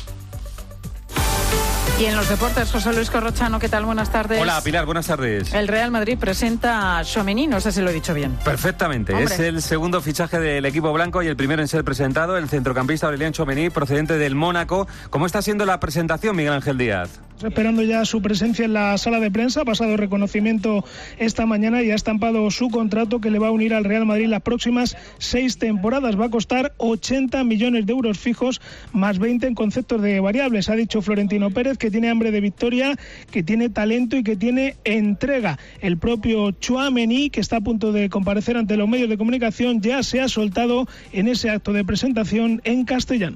Y en los deportes, José Luis Corrochano, ¿qué tal? Buenas tardes. Hola, Pilar, buenas tardes. El Real Madrid presenta a Tchouaméni, no sé si lo he dicho bien. Perfectamente, Hombre. Es el segundo fichaje del equipo blanco y el primero en ser presentado, el centrocampista Aurélien Tchouaméni, procedente del Mónaco. ¿Cómo está siendo la presentación, Miguel Ángel Díaz? Esperando ya su presencia en la sala de prensa, ha pasado reconocimiento esta mañana y ha estampado su contrato que le va a unir al Real Madrid las próximas seis temporadas. Va a costar ochenta millones de euros fijos más veinte en conceptos de variables. Ha dicho Florentino Pérez que tiene hambre de victoria, que tiene talento y que tiene entrega. El propio Tchouaméni, que está a punto de comparecer ante los medios de comunicación, ya se ha soltado en ese acto de presentación en castellano.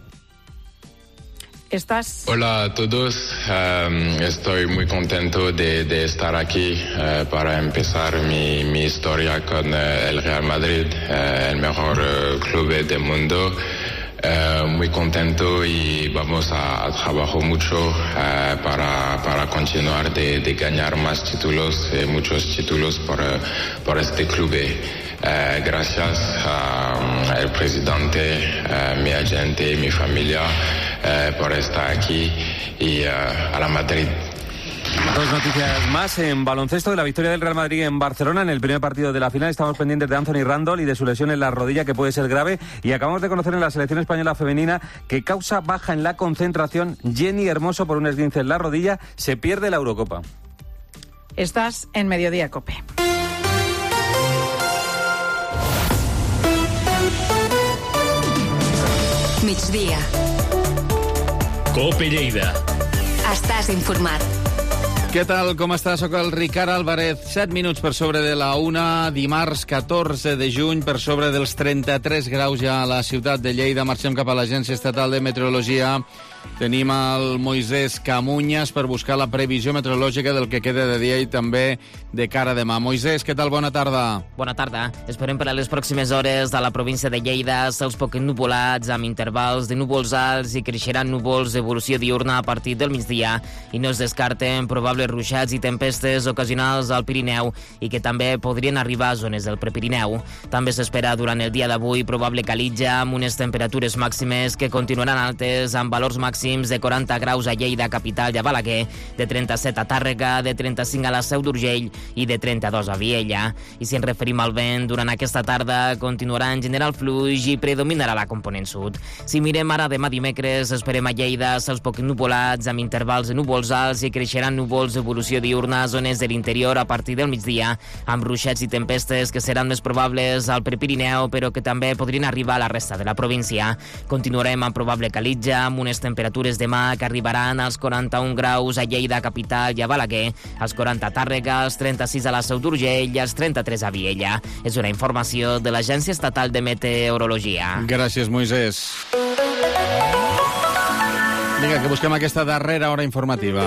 ¿Estás? Hola a todos, um, estoy muy contento de, de estar aquí uh, para empezar mi, mi historia con uh, el Real Madrid, uh, el mejor uh, club del mundo. Uh, muy contento y vamos a, a trabajar mucho uh, para, para continuar de, de ganar más títulos, eh, muchos títulos por, uh, por este club. Uh, gracias al um, presidente, uh, mi agente, mi familia uh, por estar aquí y uh, a la Madrid. Dos noticias más en baloncesto de la victoria del Real Madrid en Barcelona en el primer partido de la final. Estamos pendientes de Anthony Randall y de su lesión en la rodilla, que puede ser grave, y acabamos de conocer en la selección española femenina que causa baja en la concentración Jenny Hermoso por un esguince en la rodilla. Se pierde la Eurocopa. Estás en Mediodía COPE. Migdia. COPE Lleida. Estàs informat. Què tal, com està? Soc el Ricard Álvarez. set minuts per sobre de la una, dimarts catorze de juny, per sobre dels trenta-tres graus ja a la ciutat de Lleida. Marxem cap a l'Agència Estatal de Meteorologia. Tenim el Moisès Camunyes per buscar la previsió meteorològica del que queda de dia i també de cara a demà. Moisès, què tal? Bona tarda. Bona tarda. Esperem per a les pròximes hores de la província de Lleida cels poc ennubulats amb intervals de núvols alts i creixeran núvols d'evolució diurna a partir del migdia i no es descarten probables ruixats i tempestes ocasionals al Pirineu i que també podrien arribar a zones del Prepirineu. També s'espera durant el dia d'avui probable calitja amb unes temperatures màximes que continuaran altes amb valors màxims de quaranta graus a Lleida, capital, i a Balaguer, de trenta-set a Tàrrega, de trenta-cinc a la Seu d'Urgell i de trenta-dos a Viella. I si ens referim al vent, durant aquesta tarda continuarà en general fluix i predominarà la component sud. Si mirem ara demà dimecres, esperem a Lleida cels poc ennubulats amb intervals de núvols alts i creixeran núvols d'evolució diurna a zones de l'interior a partir del migdia, amb ruixats i tempestes que seran més probables al Prepirineu, però que també podrien arribar a la resta de la província. Continuarem amb probable calitja, amb unes temperatures demà que arribaran als quaranta-un graus a Lleida, capital, i a Balaguer, als quaranta a Tàrrega, als trenta-sis a la Seu d'Urgell i als trenta-tres a Viella. És una informació de l'Agència Estatal de Meteorologia. Gràcies, Moisès. Vinga, que busquem aquesta darrera hora informativa.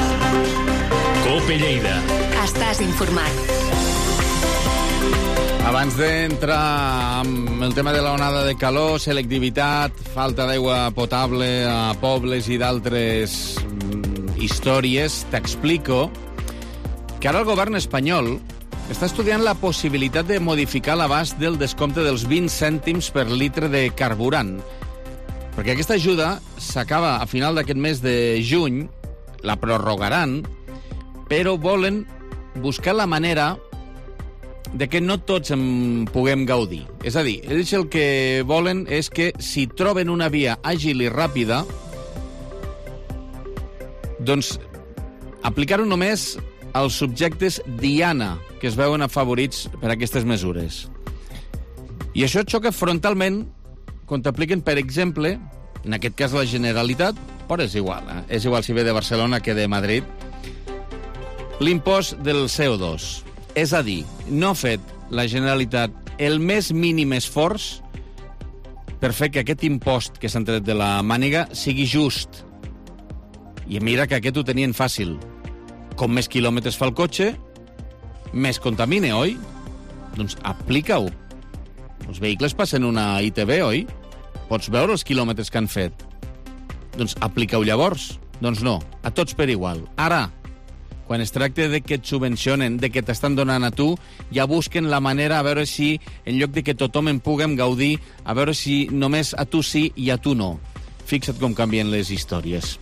COPE Lleida. Estàs informat. Abans d'entrar amb el tema de l'onada de calor, selectivitat, falta d'aigua potable a pobles i d'altres mm, històries, t'explico que ara el govern espanyol està estudiant la possibilitat de modificar l'abast del descompte dels vint cèntims per litre de carburant. Perquè aquesta ajuda s'acaba a final d'aquest mes de juny, la prorrogaran, però volen buscar la manera de que no tots en puguem gaudir. És a dir, ells el que volen és que si troben una via àgil i ràpida, doncs aplicar-ho només als subjectes diana que es veuen afavorits per aquestes mesures. I això xoca frontalment quan t'apliquen, per exemple, en aquest cas la Generalitat, però és igual, eh? és igual si ve de Barcelona que de Madrid, l'impost del C O dos. És a dir, no ha fet la Generalitat el més mínim esforç per fer que aquest impost que s'han tret de la màniga sigui just. I mira que aquest ho tenien fàcil. Com més quilòmetres fa el cotxe, més contamine, oi? Doncs aplica-ho. Els vehicles passen una I T B, oi? Pots veure els quilòmetres que han fet. Doncs aplica-ho llavors. Doncs no, a tots per igual. Ara, quan es tracta de que et subvencionen, de que t'estan donant a tu, ja busquen la manera a veure si, en lloc de que tothom en puguem gaudir, a veure si només a tu sí i a tu no. Fixa't com canvien les històries.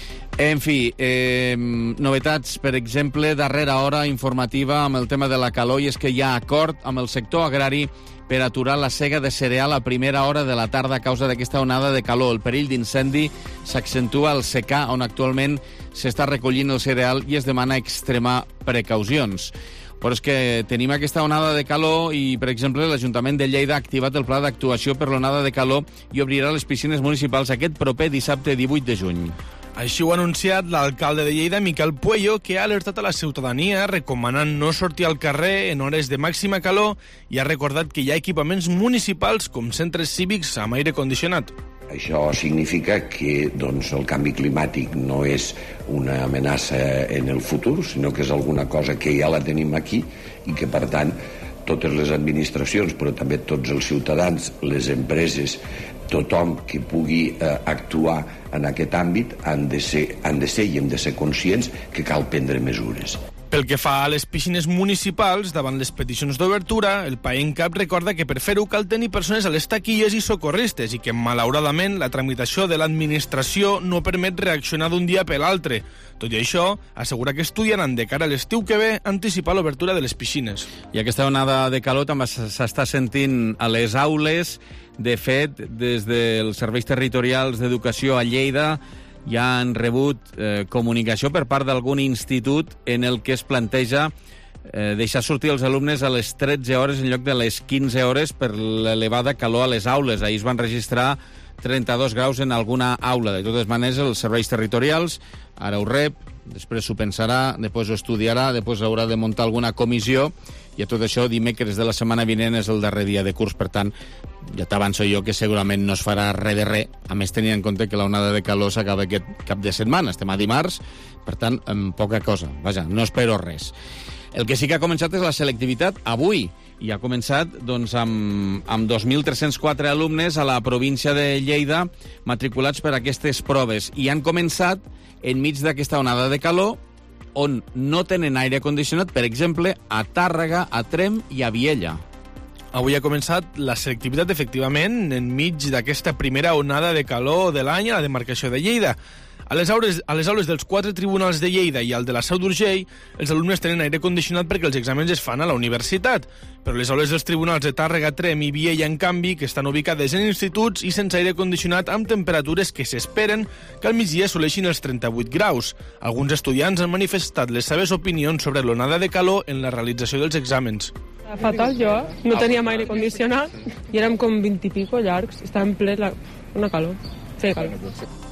En fi, eh, novetats, per exemple, darrera hora informativa amb el tema de la calor, i és que hi ha acord amb el sector agrari per aturar la sega de cereal a primera hora de la tarda a causa d'aquesta onada de calor. El perill d'incendi s'accentua al secà, on actualment s'està recollint el cereal i es demana extremar precaucions. Però és que tenim aquesta onada de calor i, per exemple, l'Ajuntament de Lleida ha activat el pla d'actuació per l'onada de calor i obrirà les piscines municipals aquest proper dissabte divuit de juny. Així ho ha anunciat l'alcalde de Lleida, Miquel Puello, que ha alertat a la ciutadania recomanant no sortir al carrer en hores de màxima calor i ha recordat que hi ha equipaments municipals com centres cívics amb aire condicionat. Això significa que doncs, el canvi climàtic no és una amenaça en el futur, sinó que és alguna cosa que ja la tenim aquí i que, per tant, totes les administracions, però també tots els ciutadans, les empreses, tothom que pugui eh, actuar en aquest àmbit han de, ser, han de ser i hem de ser conscients que cal prendre mesures. Pel que fa a les piscines municipals, davant les peticions d'obertura, el PAENCAP recorda que per fer-ho cal tenir persones a les taquilles i socorristes i que, malauradament, la tramitació de l'administració no permet reaccionar d'un dia per l'altre. Tot i això, assegura que estudiaran de cara a l'estiu que ve anticipar l'obertura de les piscines. I aquesta onada de calor també s'està sentint a les aules. De fet, des dels serveis territorials d'educació a Lleida ja han rebut eh, comunicació per part d'algun institut en el que es planteja eh, deixar sortir els alumnes a les tretze hores en lloc de les quinze hores per l'elevada calor a les aules. Ahir es van registrar trenta-dos graus en alguna aula. De totes maneres, els serveis territorials ara ho rep, després s'ho pensarà, després ho estudiarà, després haurà de muntar alguna comissió, i a tot això dimecres de la setmana vinent és el darrer dia de curs. Per tant, ja t'avanço jo que segurament no es farà res de res, a més tenint en compte que l'onada de calor s'acaba aquest cap de setmana, estem a dimarts, per tant, amb poca cosa. Vaja, no espero res. El que sí que ha començat és la selectivitat avui, i ha començat doncs, amb, amb dos mil tres-cents quatre alumnes a la província de Lleida matriculats per aquestes proves, i han començat enmig d'aquesta onada de calor on no tenen aire condicionat, per exemple, a Tàrrega, a Tremp i a Viella. Avui ha començat la selectivitat, efectivament, enmig d'aquesta primera onada de calor de l'any a la demarcació de Lleida. A les, aules, a les aules dels quatre tribunals de Lleida i al de la Seu d'Urgell, els alumnes tenen aire condicionat perquè els exàmens es fan a la universitat. Però les aules dels tribunals de Tàrrega, Tremp i Viella, en canvi, que estan ubicades en instituts i sense aire condicionat amb temperatures que s'esperen que al migdia assoleixin els trenta-vuit graus. Alguns estudiants han manifestat les seves opinions sobre l'onada de calor en la realització dels exàmens. Fatal, jo. No teníem aire condicionat i érem com vint i pico llargs. Estàvem ple la... una calor. Feia calor.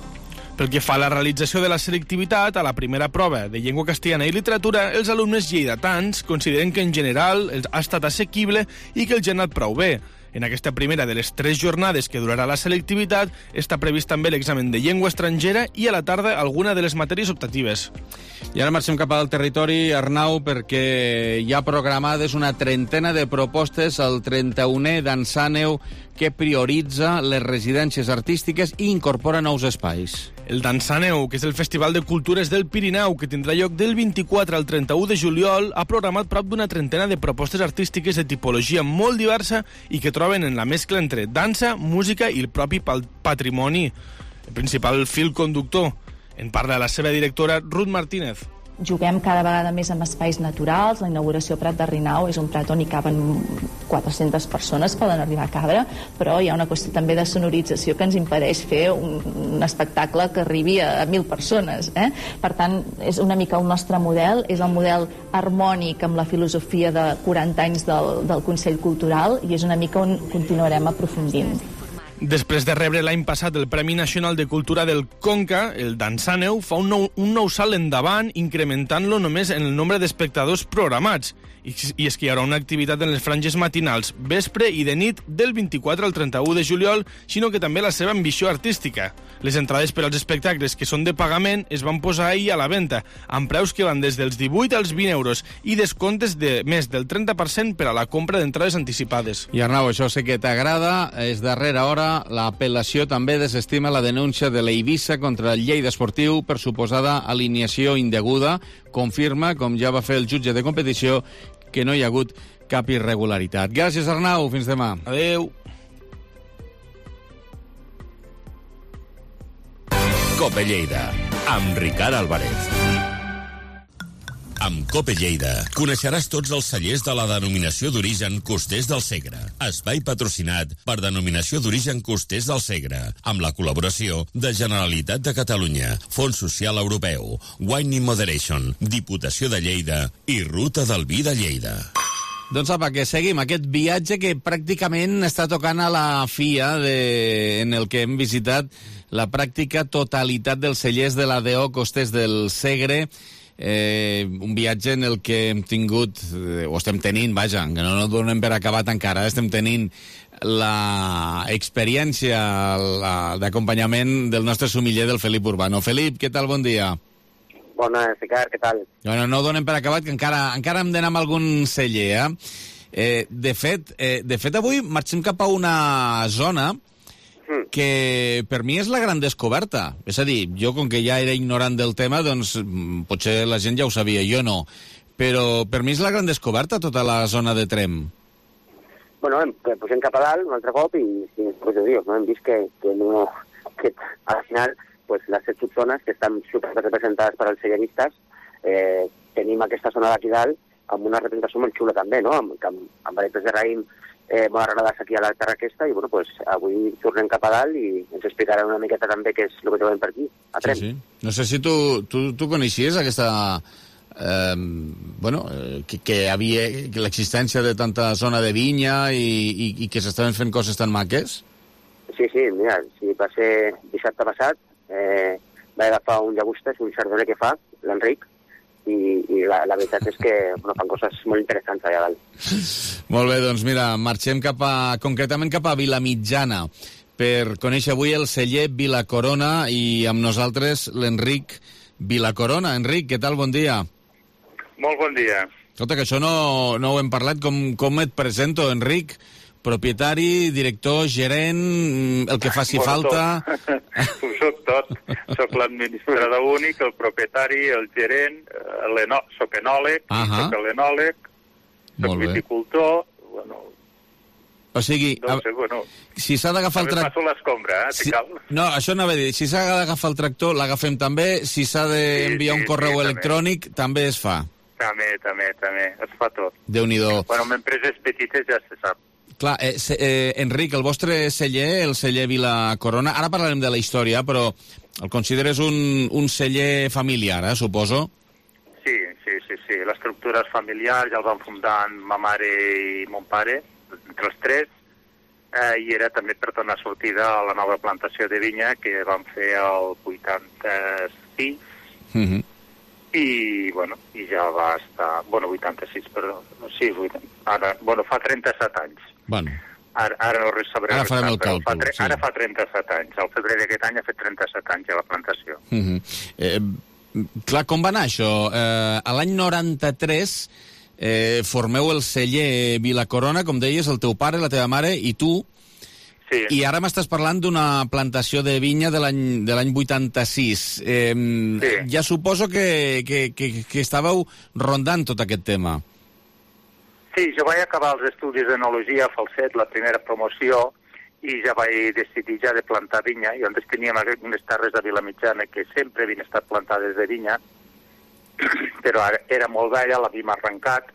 Pel que fa a la realització de la selectivitat, a la primera prova de llengua castellana i literatura, els alumnes lleidatans consideren que en general ha estat assequible i que els ha anat prou bé. En aquesta primera de les tres jornades que durarà la selectivitat està previst també l'examen de llengua estrangera i a la tarda alguna de les matèries optatives. I ara marxem cap al territori, Arnau, perquè hi ha programades una trentena de propostes al trenta-unè Dansàneu que prioritza les residències artístiques i incorpora nous espais. El Dansàneu, que és el Festival de Cultures del Pirineu, que tindrà lloc del vint-i-quatre al trenta-u de juliol, ha programat prop d'una trentena de propostes artístiques de tipologia molt diversa i que troben en la mescla entre dansa, música i el propi patrimoni. El principal fil conductor. En parla la seva directora, Ruth Martínez. Juguem cada vegada més amb espais naturals. La inauguració Prat de Rinau és un prat on hi caben quatre-centes persones, poden arribar a cabre, però hi ha una qüestió també de sonorització que ens impedeix fer un, un espectacle que arribi a, a mil persones. Eh? Per tant, és una mica el nostre model, és el model harmònic amb la filosofia de quaranta anys del, del Consell Cultural i és una mica on continuarem aprofundint. Després de rebre l'any passat el Premi Nacional de Cultura del Conca, el Dansàneu fa un nou, un nou salt endavant, incrementant-lo només en el nombre d'espectadors programats. I, I és que hi haurà una activitat en les franges matinals, vespre i de nit del vint-i-quatre al trenta-u de juliol, sinó que també la seva ambició artística. Les entrades per als espectacles que són de pagament es van posar ahir a la venda, amb preus que van des dels divuit als vint euros i descomptes de més del trenta per cent per a la compra d'entrades anticipades. I Arnau, això sé que t'agrada, és darrera hora. L'apel·lació també desestima la denúncia de l'Eivissa contra el Lleida Esportiu per suposada alineació indeguda. Confirma, com ja va fer el jutge de competició, que no hi ha hagut cap irregularitat. Gràcies, Arnau. Fins demà. Adéu. Cope Lleida, amb Ricard Álvarez. Amb Cope Lleida coneixeràs tots els cellers de la denominació d'origen Costers del Segre. Espai patrocinat per Denominació d'Origen Costers del Segre, amb la col·laboració de Generalitat de Catalunya, Fons Social Europeu, Wine in Moderation, Diputació de Lleida i Ruta del Vi de Lleida. Doncs apa, que seguim aquest viatge que pràcticament està tocant a la FIA de... en el que hem visitat la pràctica totalitat dels cellers de la D O Costers del Segre. Eh, un viatge en el que hem tingut, eh, o estem tenint, vaja, que no el donem per acabat encara, estem tenint la experiència d'acompanyament del nostre sumiller, del Felip Urbano. Felip, què tal? Bon dia. Bones, Ricard, què tal? Bueno, no ho donem per acabat, que encara, encara hem d'anar amb algun celler, eh? Eh, de fet, eh, de fet, avui marxem cap a una zona que per mi és la gran descoberta. És a dir, jo, com que ja era ignorant del tema, doncs potser la gent ja ho sabia, jo no. Però per mi és la gran descoberta tota la zona de Tremp. Bueno, hem, posem cap a dalt un altre cop i, i pues, dius, no? Hem vist que, que, no, que al final pues, les set subzones que estan super representades per als selleristes, eh, tenim aquesta zona d'aquí dalt amb una representació molt xula també, no? Amb, amb, amb varetes de raïm Eh, molt agradades aquí a la terra aquesta i bueno, pues, avui tornem cap a dalt i ens explicaran una miqueta també què és el que trobem per aquí, a Tremp. Sí, sí. No sé si tu, tu, tu coneixies aquesta... Eh, bueno, que, que havia l'existència de tanta zona de vinya i, i, i que s'estaven fent coses tan maques? Sí, sí, mira, si va ser dissabte passat, eh, va agafar un llagustes, un chardonnay que fa, l'Enric, i, i la, la veritat és que bueno, fan coses molt interessants allà dalt. Molt bé, doncs mira, marxem cap a, concretament cap a Vilamitjana per conèixer avui el celler Vilacorona i amb nosaltres l'Enric Vilacorona. Enric, què tal? Bon dia. Molt bon dia. Escolta, que això no, no ho hem parlat. Com, com et presento, Enric? Propietari, director, gerent, el que faci bueno, falta... Ho soc tot. Soc l'administrador únic, el propietari, el gerent, l'enò... soc enòleg, uh -huh. soc l'enòleg, soc viticultor... Bueno, o sigui, doncs, bueno, si s'ha d'agafar el tractor... Passo l'escombra, eh, si si... cal. No, això anava a dir. Si s'ha d'agafar el tractor, l'agafem també. Si s'ha d'enviar sí, sí, un correu sí, electrònic, també. també es fa. També, també, també. Es fa tot. Déu-n'hi-do. Bueno, amb empreses petites ja se sap. Clar, eh, eh, Enric, el vostre celler, el celler Vilacorona, ara parlarem de la història, però el consideres un, un celler familiar, eh, suposo? Sí, sí, sí, sí. L'estructura és familiar, ja el van fundar ma mare i mon pare, entre els tres, eh, i era també per donar sortida a la nova plantació de vinya que vam fer el vuitanta-sis, uh -huh. i, bueno, i ja va estar... Bueno, vuitanta-sis, perdó. Sí, vuitanta, ara, bueno, fa trenta-set anys. Bueno. Ara, ara no res sabré. Ara farem el càlcul, fa tre... sí. Ara fa trenta-set anys. El febrer d'aquest any ha fet trenta-set anys a la plantació. Uh -huh. eh, clar, com va anar això? Eh, a l'any noranta-tres eh, formeu el celler Vilacorona, com deies, el teu pare, la teva mare i tu. Sí. I ara m'estàs parlant d'una plantació de vinya de l'any de l'any vuitanta-sis. Eh, sí. Ja suposo que, que, que, que estàveu rondant tot aquest tema. Sí, jo vaig acabar els estudis d'enologia a Falset, la primera promoció, i ja vaig decidir ja de plantar vinya. I on teníem unes terres a Vilamitjana que sempre havien estat plantades de vinya, però ara era molt vella, l'havíem arrencat,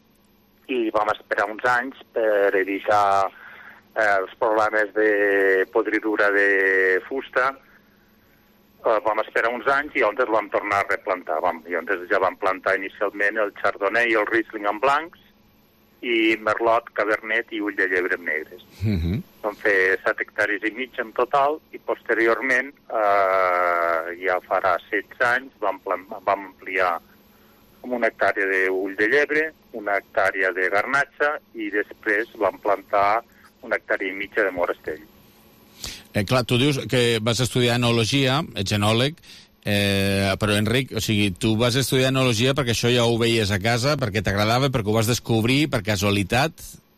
i vam esperar uns anys per evitar eh, els problemes de podridura de fusta. Eh, vam esperar uns anys i llavors vam tornar a replantar. Vam, I llavors ja vam plantar inicialment el Chardonnay i el Riesling en blancs, i Merlot, Cabernet i Ull de Llebre en negres. Uh -huh. Vam fer set hectàrees i mig en total, i posteriorment, eh, ja farà setze anys, vam, vam ampliar amb una hectàrea d'Ull de Llebre, una hectàrea de Garnatxa, i després vam plantar una hectàrea i mitja de Morastell. Eh, clar, tu dius que vas estudiar enologia, ets enòleg, eh, però Enric, o sigui, tu vas estudiar enologia perquè això ja ho veies a casa, perquè t'agradava, perquè ho vas descobrir per casualitat?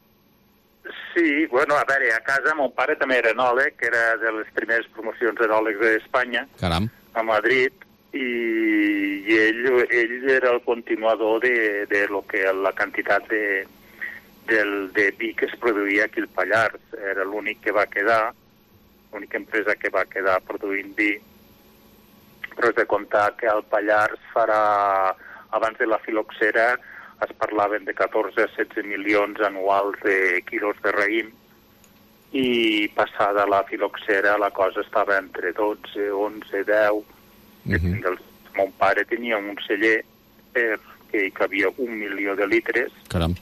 Sí, bueno, a veure, a casa mon pare també era enòleg, que era de les primeres promocions enòlegs d'Espanya, Caram. a Madrid, i, i ell, ell era el continuador de, de lo que la quantitat de, del, de vi que es produïa aquí al Pallars. Era l'únic que va quedar, l'única empresa que va quedar produint vi, però és de comptar que al Pallars farà, abans de la filoxera, es parlaven de catorze a setze milions anuals de quilos de raïm, i passada la filoxera la cosa estava entre dotze, onze, deu. Uh-huh. El, mon pare tenia un celler per que hi cabia un milió de litres. Caram.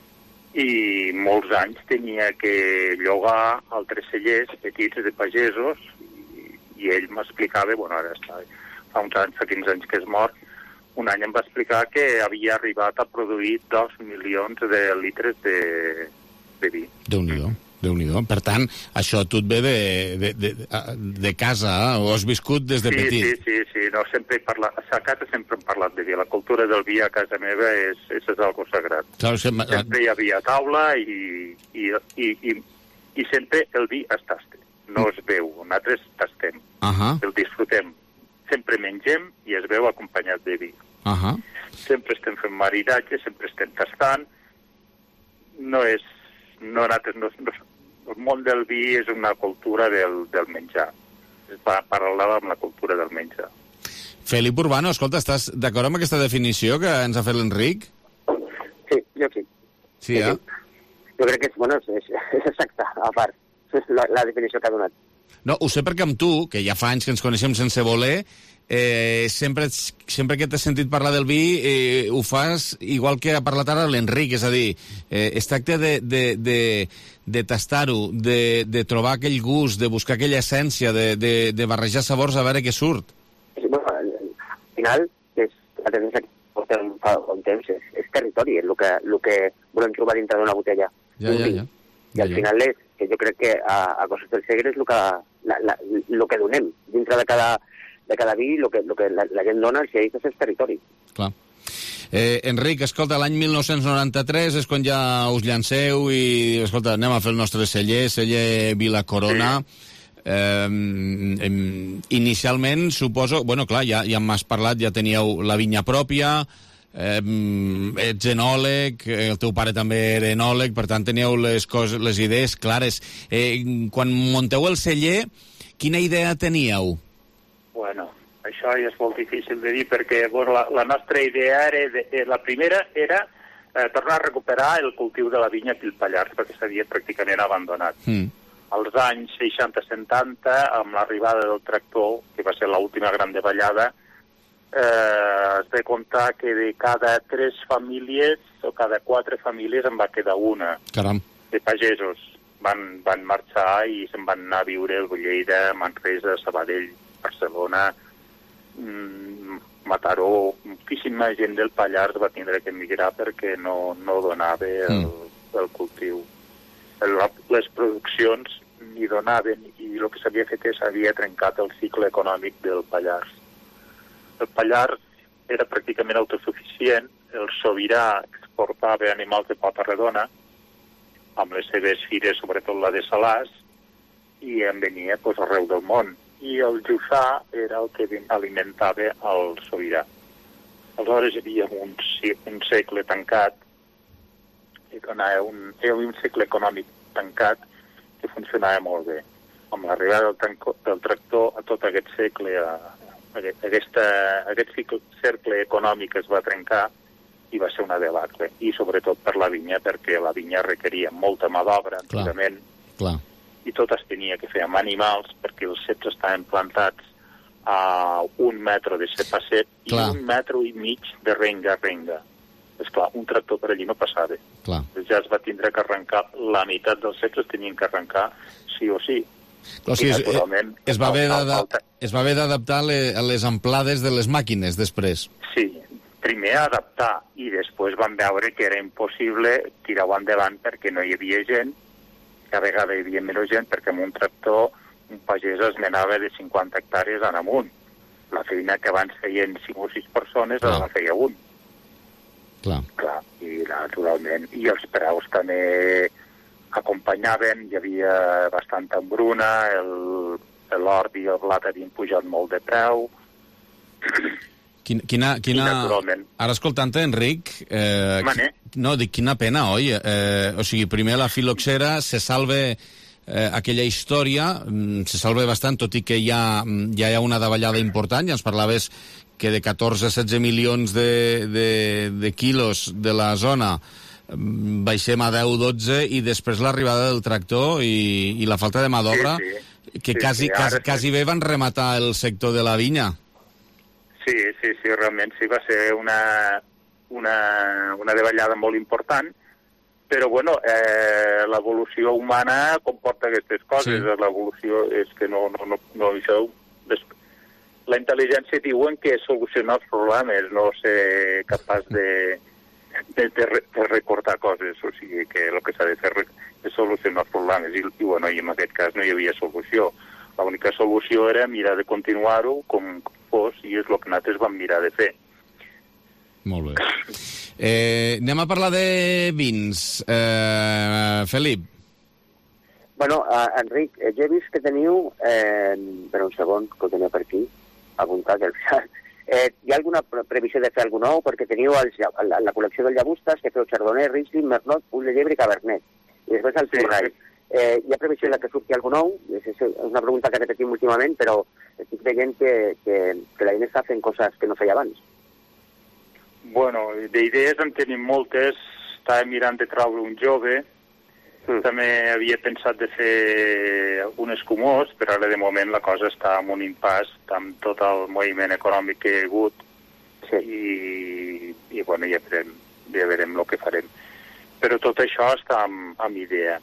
I molts anys tenia que llogar altres cellers petits de pagesos, i, i ell m'explicava, bueno, ara està, fa uns anys, fa quinze anys que és mort, un any em va explicar que havia arribat a produir dos milions de litres de, de vi. Déu-n'hi-do, Déu-n'hi-do. Per tant, això tot ve de, de, de, de casa, eh? Ho has viscut des de sí, petit. Sí, sí, sí, no, sempre he parlat, a casa sempre hem parlat de vi. La cultura del vi a casa meva és, és, és algo sagrat. Clar, sempre... sempre hi havia taula i, i, i, i, i sempre el vi es tasta. No es veu, nosaltres tastem, uh -huh. el disfrutem. Sempre mengem i es veu acompanyat de vi. Uh -huh. Sempre estem fent maridatge, sempre estem tastant. No és... No, no, no, el món del vi és una cultura del, del menjar. És paral·lela amb la cultura del menjar. Felip Urbano, escolta, estàs d'acord amb aquesta definició que ens ha fet l'Enric? Sí, jo sí. Sí, eh? Jo crec que és, bueno, és, és exacte, a part, la, la definició que ha donat. No, ho sé perquè amb tu, que ja fa anys que ens coneixem sense voler, eh, sempre, sempre que t'has sentit parlar del vi eh, ho fas igual que ha parlat ara l'Enric, és a dir, eh, es tracta de, de, de, de tastar-ho, de, de trobar aquell gust, de buscar aquella essència, de, de, de barrejar sabors a veure què surt. Sí, bueno, al final, és, la tendència que portem fa un temps és, és territori, és el que, el que volem trobar dintre d'una botella. Ja, ja, ja. I al ja, final és que jo crec que a, a Coses del Segre és el que, la, la, lo que donem dintre de cada, de cada vi, el que, lo que la, la gent dona als lleis és territori. Clar. Eh, Enric, escolta, l'any mil nou-cents noranta-tres és quan ja us llanceu i, escolta, anem a fer el nostre celler, celler Vilacorona. Sí. Eh, em, inicialment, suposo... Bueno, clar, ja, ja m'has parlat, ja teníeu la vinya pròpia, eh, ets enòleg, el teu pare també era enòleg, per tant teníeu les, coses, les idees clares. Eh, quan munteu el celler, quina idea teníeu? Bueno, això ja és molt difícil de dir perquè bueno, la, la nostra idea era, de, la primera era eh, tornar a recuperar el cultiu de la vinya aquí al Pallars, perquè s'havia pràcticament abandonat. Mm. Als anys seixanta setanta, amb l'arribada del tractor, que va ser l'última gran davallada, eh, es va comptar que de cada tres famílies o cada quatre famílies en va quedar una. Caram. De pagesos. Van, van marxar i se'n van anar a viure a Lleida, Manresa, Sabadell, Barcelona, mmm, Mataró. Moltíssima gent del Pallars va tindre que emigrar perquè no, no donava el, mm. el cultiu. les produccions ni donaven i el que s'havia fet és s'havia trencat el cicle econòmic del Pallars. El Pallars era pràcticament autosuficient, el Sobirà exportava animals de pota redona, amb les seves fires, sobretot la de Salàs, i en venia pues, arreu del món. I el Jussà era el que alimentava el Sobirà. Aleshores hi havia un, un segle tancat, hi havia un, un segle econòmic tancat que funcionava molt bé. Amb l'arribada del, del tractor a tot aquest segle, a, a, aquesta, aquest cicle, cercle econòmic es va trencar i va ser una debacle. I sobretot per la vinya, perquè la vinya requeria molta mà d'obra, antigament, clar. I tot es tenia que fer amb animals, perquè els ceps estaven plantats a un metre de cep a cep i clar. un metre i mig de renga a renga. Esclar, un tractor per allí no passava. Clar. Ja es va tindre que arrencar, la meitat dels ceps es tenien que arrencar sí o sí. Clar, o sigui, es, es va haver d'adaptar les, les amplades de les màquines després. Sí, primer adaptar i després van veure que era impossible tirar-ho endavant perquè no hi havia gent, que a vegades hi havia menys gent perquè amb un tractor un pagès es menava de cinquanta hectàrees en amunt. La feina que abans feien cinc o sis persones la feia un. Clar. Clar, i naturalment. I els preus també acompanyaven, hi havia bastanta embruna, l'or i el blat havien pujat molt de preu. Quina, quina, quina... Ara escoltant-te, Enric, eh, no, dic, quina pena, oi? Eh, o sigui, primer la filoxera se salve eh, aquella història, se salve bastant, tot i que ja, ja hi ha una davallada important, ja ens parlaves que de catorze a setze milions de, de, de quilos de la zona baixem a deu a dotze i després l'arribada del tractor i, i la falta de mà d'obra, sí, sí. que sí, quasi, sí, quasi, quasi bé van rematar el sector de la vinya. Sí, sí, sí, realment sí, va ser una, una, una davallada molt important, però bueno, eh, l'evolució humana comporta aquestes coses, sí. L'evolució és que no, no, no, no això... La intel·ligència diuen que és solucionar els problemes, no ser capaç de, de, de, de recortar coses, o sigui que el que s'ha de fer és solucionar els problemes, i, i, bueno, i en aquest cas no hi havia solució. L'única solució era mirar de continuar-ho com fos, i és el que nosaltres vam mirar de fer. Molt bé. Eh, anem a parlar de vins. Eh, Felip. Bueno, uh, Enric, jo he vist que teniu, eh, per un segon, que ho tenia per aquí, apuntat al final, eh, hi ha alguna previsió de fer alguna nou? Perquè teniu els, la, la col·lecció del Llagustes, que feu Chardonnay, Riesling, Merlot, Ull de Llebre i Cabernet. I després el Tournai. Sí, sí. Eh, hi ha previsió de que surti alguna nou? És, és una pregunta que repetim últimament, però estic veient que, que, que la gent està fent coses que no feia abans. Bueno, d'idees en tenim moltes. Estava mirant de traure un jove. Mm. També havia pensat de fer un escumós, però ara de moment la cosa està en un impàs amb tot el moviment econòmic que hi ha hagut, sí. i, i bueno, ja verem, ja verem el que farem. Però tot això està amb, amb idea.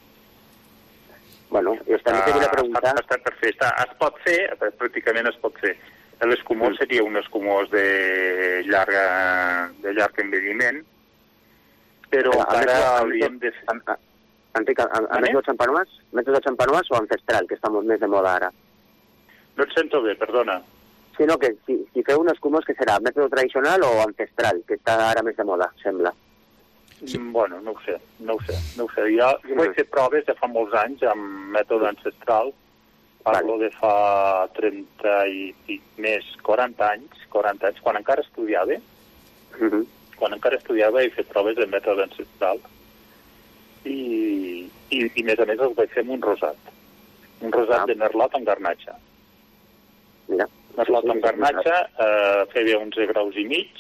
Bueno, està, està, està per fer. Està, es pot fer, pràcticament es pot fer. L'escumós mm. seria un escumós de, llarga, de llarg envelliment, però a ara hauríem de fer... Enric, a, a mètode Champenois, mètode Champenois o ancestral, que està molt més de moda ara? No et sento bé, perdona. Sí, no, que si, si feu un escumós, que serà mètode tradicional o ancestral, que està ara més de moda, sembla. Sí. Bueno, no ho sé, no ho sé. No ho sé. Jo sí. vaig fer proves de fa molts anys amb mètode ancestral, parlo vale. de fa trenta i més, quaranta anys, quaranta anys, quan encara estudiava, uh -huh. quan encara estudiava he fet proves de mètode ancestral, I, i, i més a més els vaig fer amb un rosat. Un rosat ah. de merlot amb garnatxa. Mira. Merlot amb garnatxa, eh, feia onze graus i mig,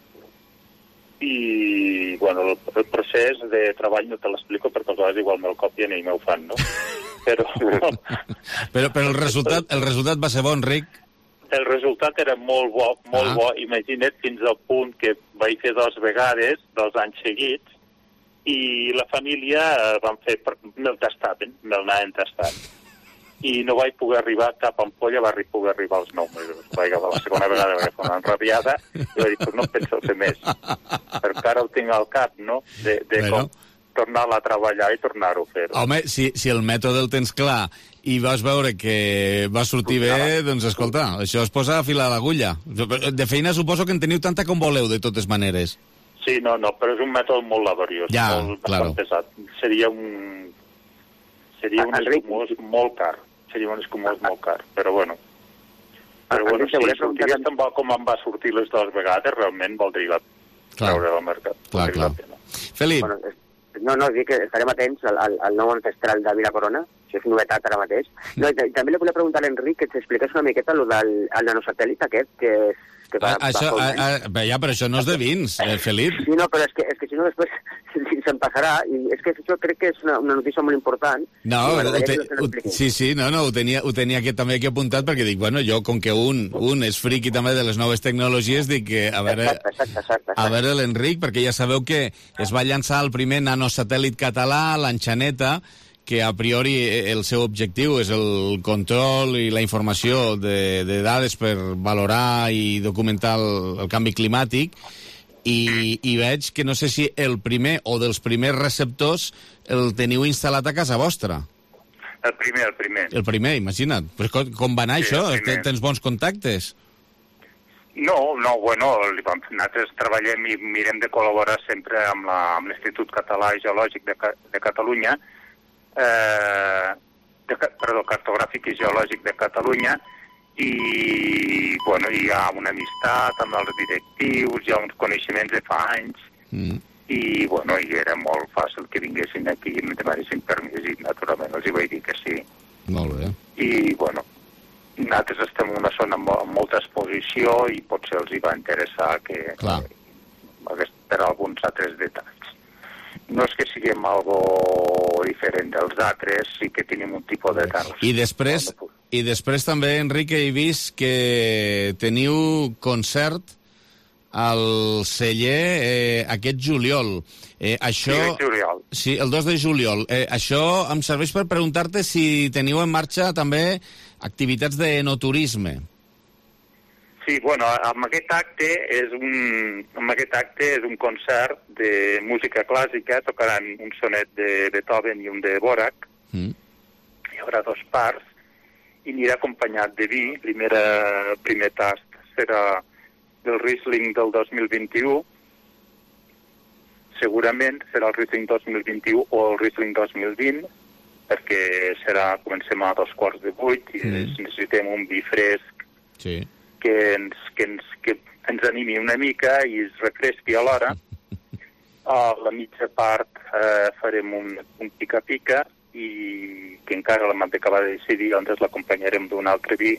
i bueno, el, el procés de treball no te l'explico perquè a vegades igual me'l copien i me'l fan, no? Però... però, però el, resultat, el resultat va ser bo, Enric? El resultat era molt bo, molt ah. bo. Imagina't fins al punt que vaig fer dos vegades, dos anys seguits, i la família van fer, me'l tastaven, me'l anaven tastant. I no vaig poder arribar cap ampolla, va poder arribar als nou mesos. Vaig acabar la segona vegada, vaig fer una enrabiada, i vaig dir, pues no penso fer més. Perquè ara ho tinc al cap, no? De, de bueno, com, tornar-la a treballar i tornar-ho a fer. Home, si, si el mètode el tens clar i vas veure que va sortir bé, doncs escolta, això es posa a filar l'agulla. De feina suposo que en teniu tanta com voleu, de totes maneres. Sí, no, no, però és un mètode molt laboriós, ja, molt claro. pesat. Seria un... Seria un escumós molt car. Seria un escumós molt car, però bueno. Però bueno, si sortigués tan bo com em va sortir les dues vegades, realment valdria la treure al mercat. Clar, clar. Felip. Bueno, no, no, dic que estarem atents al, al, al nou ancestral de Vila Corona, això és novetat ara mateix. No, i també li volia preguntar a l'Enric que t'expliqués una miqueta el del el nanosatèl·lit aquest, que, que va... A, això, a, a, ja, però això no és de vins, eh, Felip. Sí, no, però és que, és que si no després se'n passarà, i és que això crec que és una, una notícia molt important. No, ho te, ho, sí, sí, no, no, ho tenia, ho tenia que, també aquí apuntat, perquè dic, bueno, jo, com que un, un és friqui també de les noves tecnologies, dic que, a veure, exacte, exacte, exacte. a veure l'Enric, perquè ja sabeu que es va llançar el primer nanosatèl·lit català, l'Enxaneta, que a priori el seu objectiu és el control i la informació de, de dades per valorar i documentar el, el canvi climàtic, i, i veig que no sé si el primer o dels primers receptors el teniu instal·lat a casa vostra. El primer, el primer. El primer, imagina't. Però com, com va anar sí, això? Tens bons contactes? No, no, bueno, nosaltres treballem i mirem de col·laborar sempre amb l'Institut Català i Geològic de, de Catalunya, eh, de, perdó, Cartogràfic i Geològic de Catalunya, i, bueno, hi ha una amistat amb els directius, hi ha uns coneixements de fa anys, mm. i, bueno, i era molt fàcil que vinguessin aquí i em demanessin permís, i naturalment els hi vaig dir que sí. Molt bé. I, bueno, nosaltres estem en una zona amb molta exposició i potser els hi va interessar que hagués per alguns altres detalls. No és que siguem algo diferent dels altres, sí que tenim un tipus de daus. I després, i després també, Enric, he vist que teniu concert al celler eh, aquest juliol. Eh, això... Sí, el juliol. Sí, el dos de juliol. Eh, això em serveix per preguntar-te si teniu en marxa també activitats d'enoturisme. Sí, bueno, amb aquest acte és un, amb aquest acte és un concert de música clàssica, tocaran un sonet de Beethoven i un de Dvořák, mm. hi haurà dos parts, i anirà acompanyat de vi. Primera, primer tast serà del Riesling del dos mil vint-i-u, segurament serà el Riesling dos mil vint-i-u o el Riesling dos mil vint, perquè serà, comencem a dos quarts de vuit i mm. necessitem un vi fresc, sí. que ens, que, ens, que ens animi una mica i es refresqui alhora. A la mitja part eh, farem un, un pica-pica i que encara l'hem d'acabar de decidir, llavors l'acompanyarem d'un altre vi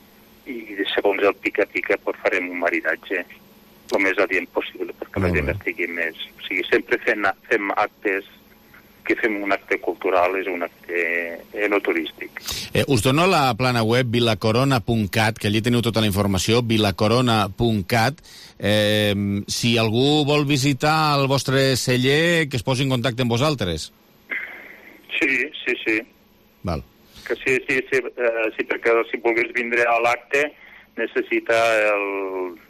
i segons el pica-pica pues, farem un maridatge el més adient possible perquè la gent estigui més... O sigui, sempre fem, fem actes que fem un acte cultural, és un acte enoturístic. Eh, us dono la plana web vilacorona punt cat, que allí teniu tota la informació, vilacorona punt cat. Eh, si algú vol visitar el vostre celler, que es posi en contacte amb vosaltres. Sí, sí, sí. Val. Que sí, sí, sí, eh, sí, perquè si volgués vindre a l'acte necessita el,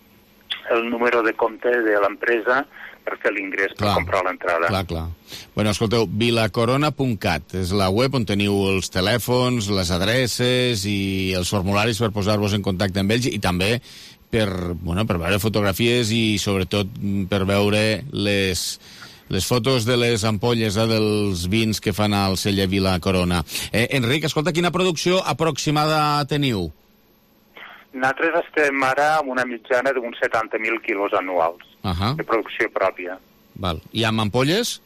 el número de compte de l'empresa per fer l'ingrés, per comprar l'entrada. Clar, clar. Bueno, escolteu, vilacorona punt cat és la web on teniu els telèfons, les adreces i els formularis per posar-vos en contacte amb ells i també per, bueno, per veure fotografies i sobretot per veure les, les fotos de les ampolles eh, dels vins que fan al celler Vilacorona. Eh, Enric, escolta, quina producció aproximada teniu? Nosaltres estem ara amb una mitjana d'uns setanta mil quilos anuals uh -huh. de producció pròpia. Val. I amb ampolles?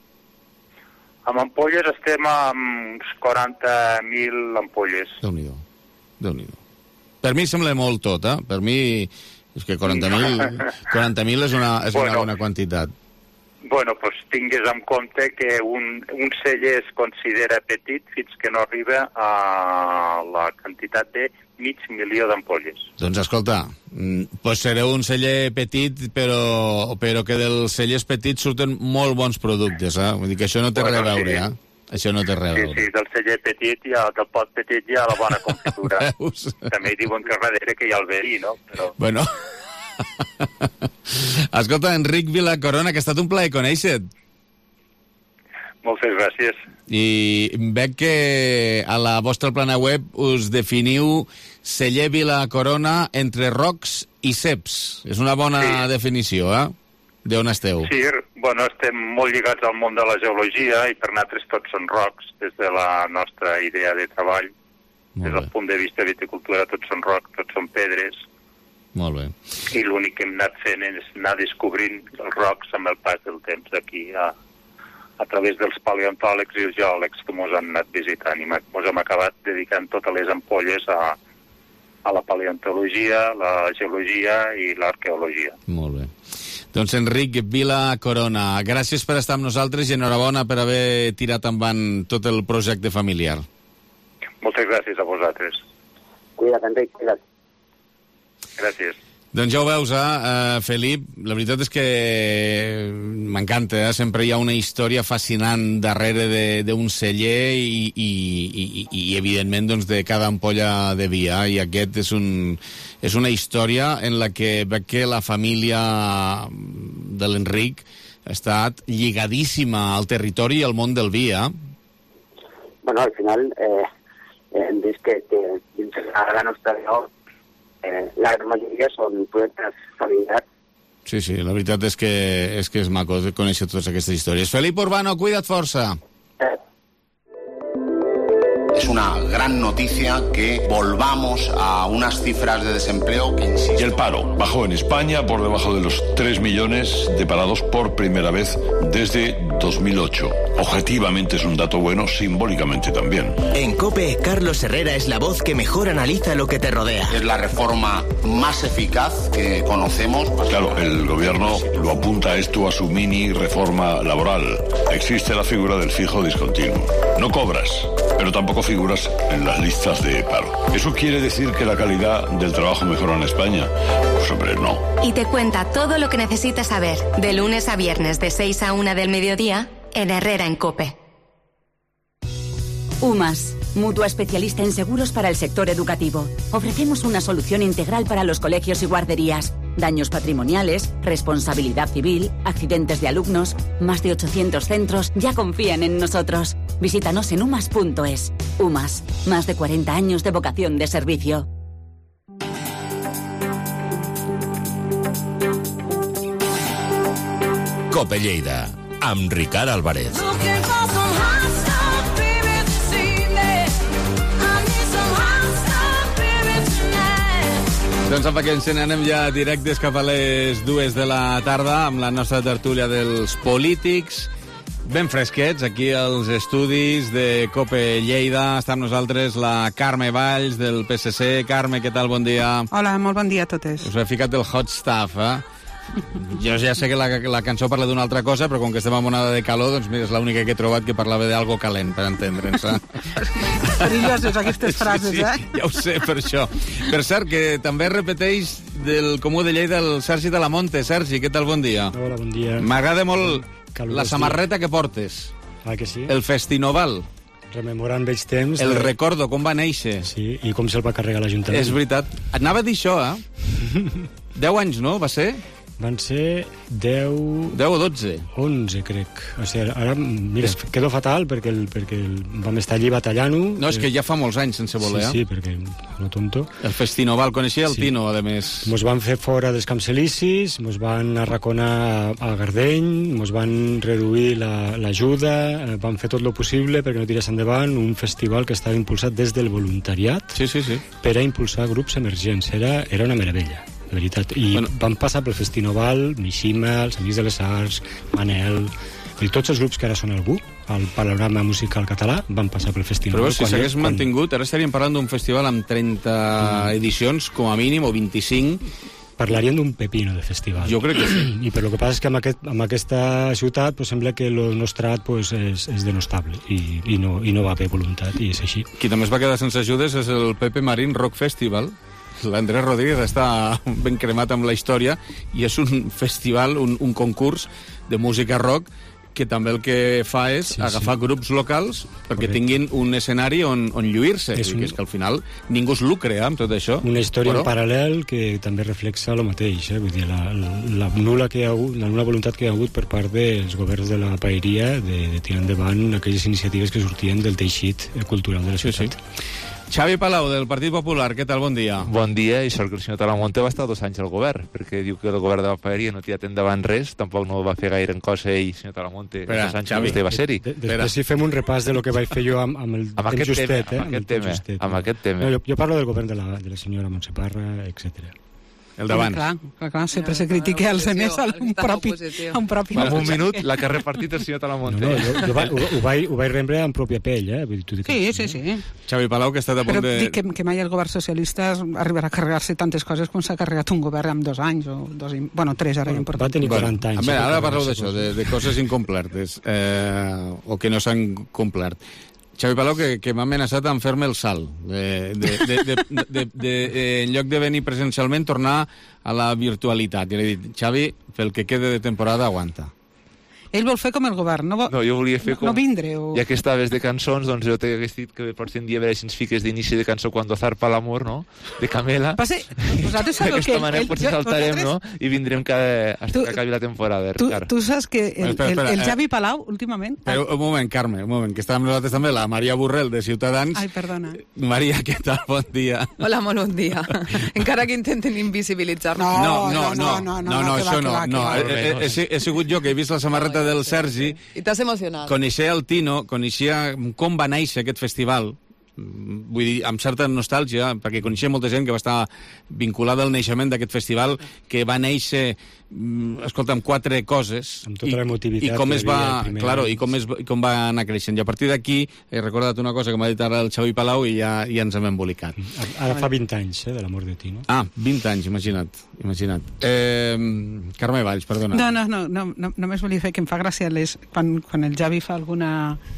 Amb ampolles estem amb uns quaranta mil ampolles. Déu-n'hi-do. Déu-n'hi-do. Per mi sembla molt tot, eh? Per mi és que quaranta mil quaranta mil és, una, és bueno, una bona quantitat. Bueno, doncs pues tingues en compte que un, un celler es considera petit fins que no arriba a la quantitat de mig milió d'ampolles. Doncs escolta, pues sereu un celler petit, però, però que dels cellers petits surten molt bons productes, eh? Vull dir que això no té bueno, res a veure, sí. eh? Això no té res a veure. Sí, sí, del celler petit, ja, del pot petit hi ha la bona confitura. També diuen que darrere que hi ha el verí, no? Però... Bueno... Escolta, Enric Vilacorona, que ha estat un plaer conèixer-te. Moltes gràcies. I veig que a la vostra plana web us definiu celler Vila Corona entre rocs i ceps. És una bona sí. definició, eh? D'on esteu? Sí, bueno, estem molt lligats al món de la geologia i per nosaltres tots són rocs, des de la nostra idea de treball. Des del punt de vista de viticultura tots són rocs, tots són pedres. Molt bé. I l'únic que hem anat fent és anar descobrint els rocs amb el pas del temps aquí a... a través dels paleontòlegs i els geòlegs que ens han anat visitant i ens hem acabat dedicant totes les ampolles a, a la paleontologia, la geologia i l'arqueologia. Molt bé. Doncs Enric Vila Corona, gràcies per estar amb nosaltres i enhorabona per haver tirat endavant tot el projecte familiar. Moltes gràcies a vosaltres. Cuida't, Enric, cuida't. Gràcies. Doncs ja ho veus, eh, Felip, la veritat és que m'encanta, eh? Sempre hi ha una història fascinant darrere d'un celler i, i, i, i evidentment, doncs, de cada ampolla de vi, eh? I aquest és, un, és una història en la que veig que la família de l'Enric ha estat lligadíssima al territori i al món del vi, eh? Bueno, al final eh, hem vist que, que dins la nostra veu Eh, la majoria són projectes familiars. Sí, sí, la veritat és que és, que és maco conèixer totes aquestes històries. Felip Urbano, cuida't força. Eh. Es una gran noticia que volvamos a unas cifras de desempleo que insisto. Y el paro bajó en España por debajo de los tres millones de parados por primera vez desde dos mil ocho. Objetivamente es un dato bueno, simbólicamente también. En COPE, Carlos Herrera es la voz que mejor analiza lo que te rodea. Es la reforma más eficaz que conocemos. Claro, el gobierno lo apunta esto a su mini reforma laboral. Existe la figura del fijo discontinuo. No cobras, pero tampoco figuras en las listas de paro. ¿Eso quiere decir que la calidad del trabajo mejora en España? Pues hombre, no. Y te cuenta todo lo que necesitas saber, de lunes a viernes de seis a una del mediodía, en Herrera en COPE. UMAS, mutua especialista en seguros para el sector educativo. Ofrecemos una solución integral para los colegios y guarderías. Daños patrimoniales, responsabilidad civil, accidentes de alumnos. Más de ochocientos centros ya confían en nosotros. Visítanos en umas punto es. UMAS, más de cuarenta años de vocación de servicio. COPE Lleida, amb Ricard Álvarez. Doncs amb aquest anem ja directes cap a les dues de la tarda amb la nostra tertúlia dels polítics. Ben fresquets, aquí als estudis de COPE Lleida. Està amb nosaltres la Carme Valls, del P S C. Carme, què tal? Bon dia. Hola, molt bon dia a totes. Us he ficat del hot stuff, eh? Jo ja sé que la, la cançó parla d'una altra cosa, però com que estem en onada de calor, doncs mira, és l'única que he trobat que parlava d'algo calent, per entendre'ns. Eh? Perilloses, aquestes frases, sí, sí, eh? Ja ho sé, per això. Per cert, que també repeteix del Comú de Lleida el Sergi de la Monte. Sergi, què tal? Bon dia. Hola, bon dia. M'agrada molt Calor, la samarreta que portes. Ah, que sí? El Festinoval. Rememorant vells temps. El de... recordo, com va néixer. Sí, i com se'l va carregar l'Ajuntament. És veritat. Anava a dir això, eh? Deu anys, no? Va ser? Van ser deu... deu o dotze? onze, crec. O sigui, ara, mira, es... quedo fatal perquè, el, perquè el... vam estar allí batallant-ho. No, és que ja fa molts anys sense voler, sí, sí, perquè, no tonto. El Festinoval, coneixia el sí. Tino, a més. Mos van fer fora dels Camps Elisis, mos van arraconar a Gardeny, mos van reduir l'ajuda, la, van fer tot lo possible perquè no tirés endavant un festival que estava impulsat des del voluntariat sí, sí, sí. per a impulsar grups emergents. Era, era una meravella. De veritat. I bueno, van passar pel Festinoval, Mishima, els Amics de les Arts, Manel... I tots els grups que ara són algú, al panorama musical català, van passar pel Festinoval. Però si s'hagués quan... mantingut, ara estaríem parlant d'un festival amb trenta mm. edicions, com a mínim, o vint-i-cinc. Parlarien d'un pepino de festival. Jo crec que sí. I per lo que passa és que amb, aquest, amb aquesta ciutat pues, sembla que el nostrat pues, és, és denostable i, i, no, i no va haver voluntat, i és així. Qui també es va quedar sense ajudes és el Pepe Marín Rock Festival. L'Andrés Rodríguez està ben cremat amb la història i és un festival, un, un concurs de música rock que també el que fa és sí, agafar sí. grups locals perquè Correcte. tinguin un escenari on, on lluir-se. És, un... que és que al final ningú es lucre eh, amb tot això. Una història però... en paral·lel que també reflexa el mateix. Eh? Vull dir, la, la, la, nula que hi ha hagut, la nula voluntat que hi ha hagut per part dels governs de la paeria de, de tirar endavant aquelles iniciatives que sortien del teixit cultural de la ciutat. Sí, sí. Xavi Palau, del Partit Popular, què tal? Bon dia. Bon dia, i sort que el senyor Talamonte va estar dos anys al govern, perquè diu que el govern de la paeria no tirat endavant res, tampoc no va fer gaire en cosa ell, senyor Talamonte, Espera, dos anys Xavi, que va ser-hi. Després si fem un repàs de lo que vaig fer jo amb, amb el amb temps aquest justet. Tema, eh? amb, aquest tema, justet, amb no? aquest tema. No, jo, jo parlo del govern de la, de la senyora Montse Parra, etcètera. El d'abans. Clar, clar, clar, sempre se critica els altres a un propi, a un propi en un minut l'ha que ha repartit el senyor Talamonte. No, no, jo, jo va, ho, ho, vaig, ho vaig rebre en pròpia pell, eh? Vull dir, tu sí, sí, sí. Xavi Palau, que ha estat a punt Però de... dic que, que mai el govern socialista arribarà a carregar-se tantes coses com s'ha carregat un govern amb dos anys, o dos, bueno, tres ara bueno, va tenir quaranta anys. Bueno, ara parleu d'això, de, de coses incomplertes, eh, o que no s'han complert. Xavi Palau, que, que m'ha amenaçat en fer-me el salt. De, de, de, de, de, de, de, en lloc de venir presencialment, tornar a la virtualitat. I li he dit, Xavi, pel que quede de temporada, aguanta. Ell vol fer com el govern, no, no jo volia fer no, com... no vindre. O... Ja que estaves de cançons, doncs jo t'hagués dit que potser un dia veure si ens fiques d'inici de cançó Cuando zarpa l'amor, no? De Camela. Passa, vosaltres sabeu D'aquesta que... manera potser jo, saltarem, vosaltres... no? I vindrem cada... hasta tu, que acabi la temporada, tu, Ricard. Tu saps que el, espera, espera, el, el Xavi eh, Palau, últimament... Però, un moment, Carme, un moment, que està amb nosaltres també la Maria Borrell, de Ciutadans. Ai, perdona. Maria, què tal? Bon dia. Hola, molt bon dia. Encara que intenten invisibilitzar-nos. No, no, no, no, no, no, no, això no. no. He, he, he sigut jo que he vist la samarreta del Sergi. I t'has emocionat. Coneixia el Tino, coneixia com va néixer aquest festival, vull dir, amb certa nostàlgia, perquè coneixia molta gent que va estar vinculada al naixement d'aquest festival, que va néixer, escolta'm, quatre coses. Amb tota l'emotivitat. I com es va, claro, i com, es, i com va anar creixent. I a partir d'aquí he recordat una cosa que m'ha dit ara el Xavi Palau i ja, ja ens hem embolicat. Ara fa vint anys, eh, de l'amor de Tino. Ah, vint anys, imagina't. imagina't. Eh, Carme Valls, perdona. No, no, no, no, no només volia fer que em fa gràcia les, quan, quan el Xavi fa alguna,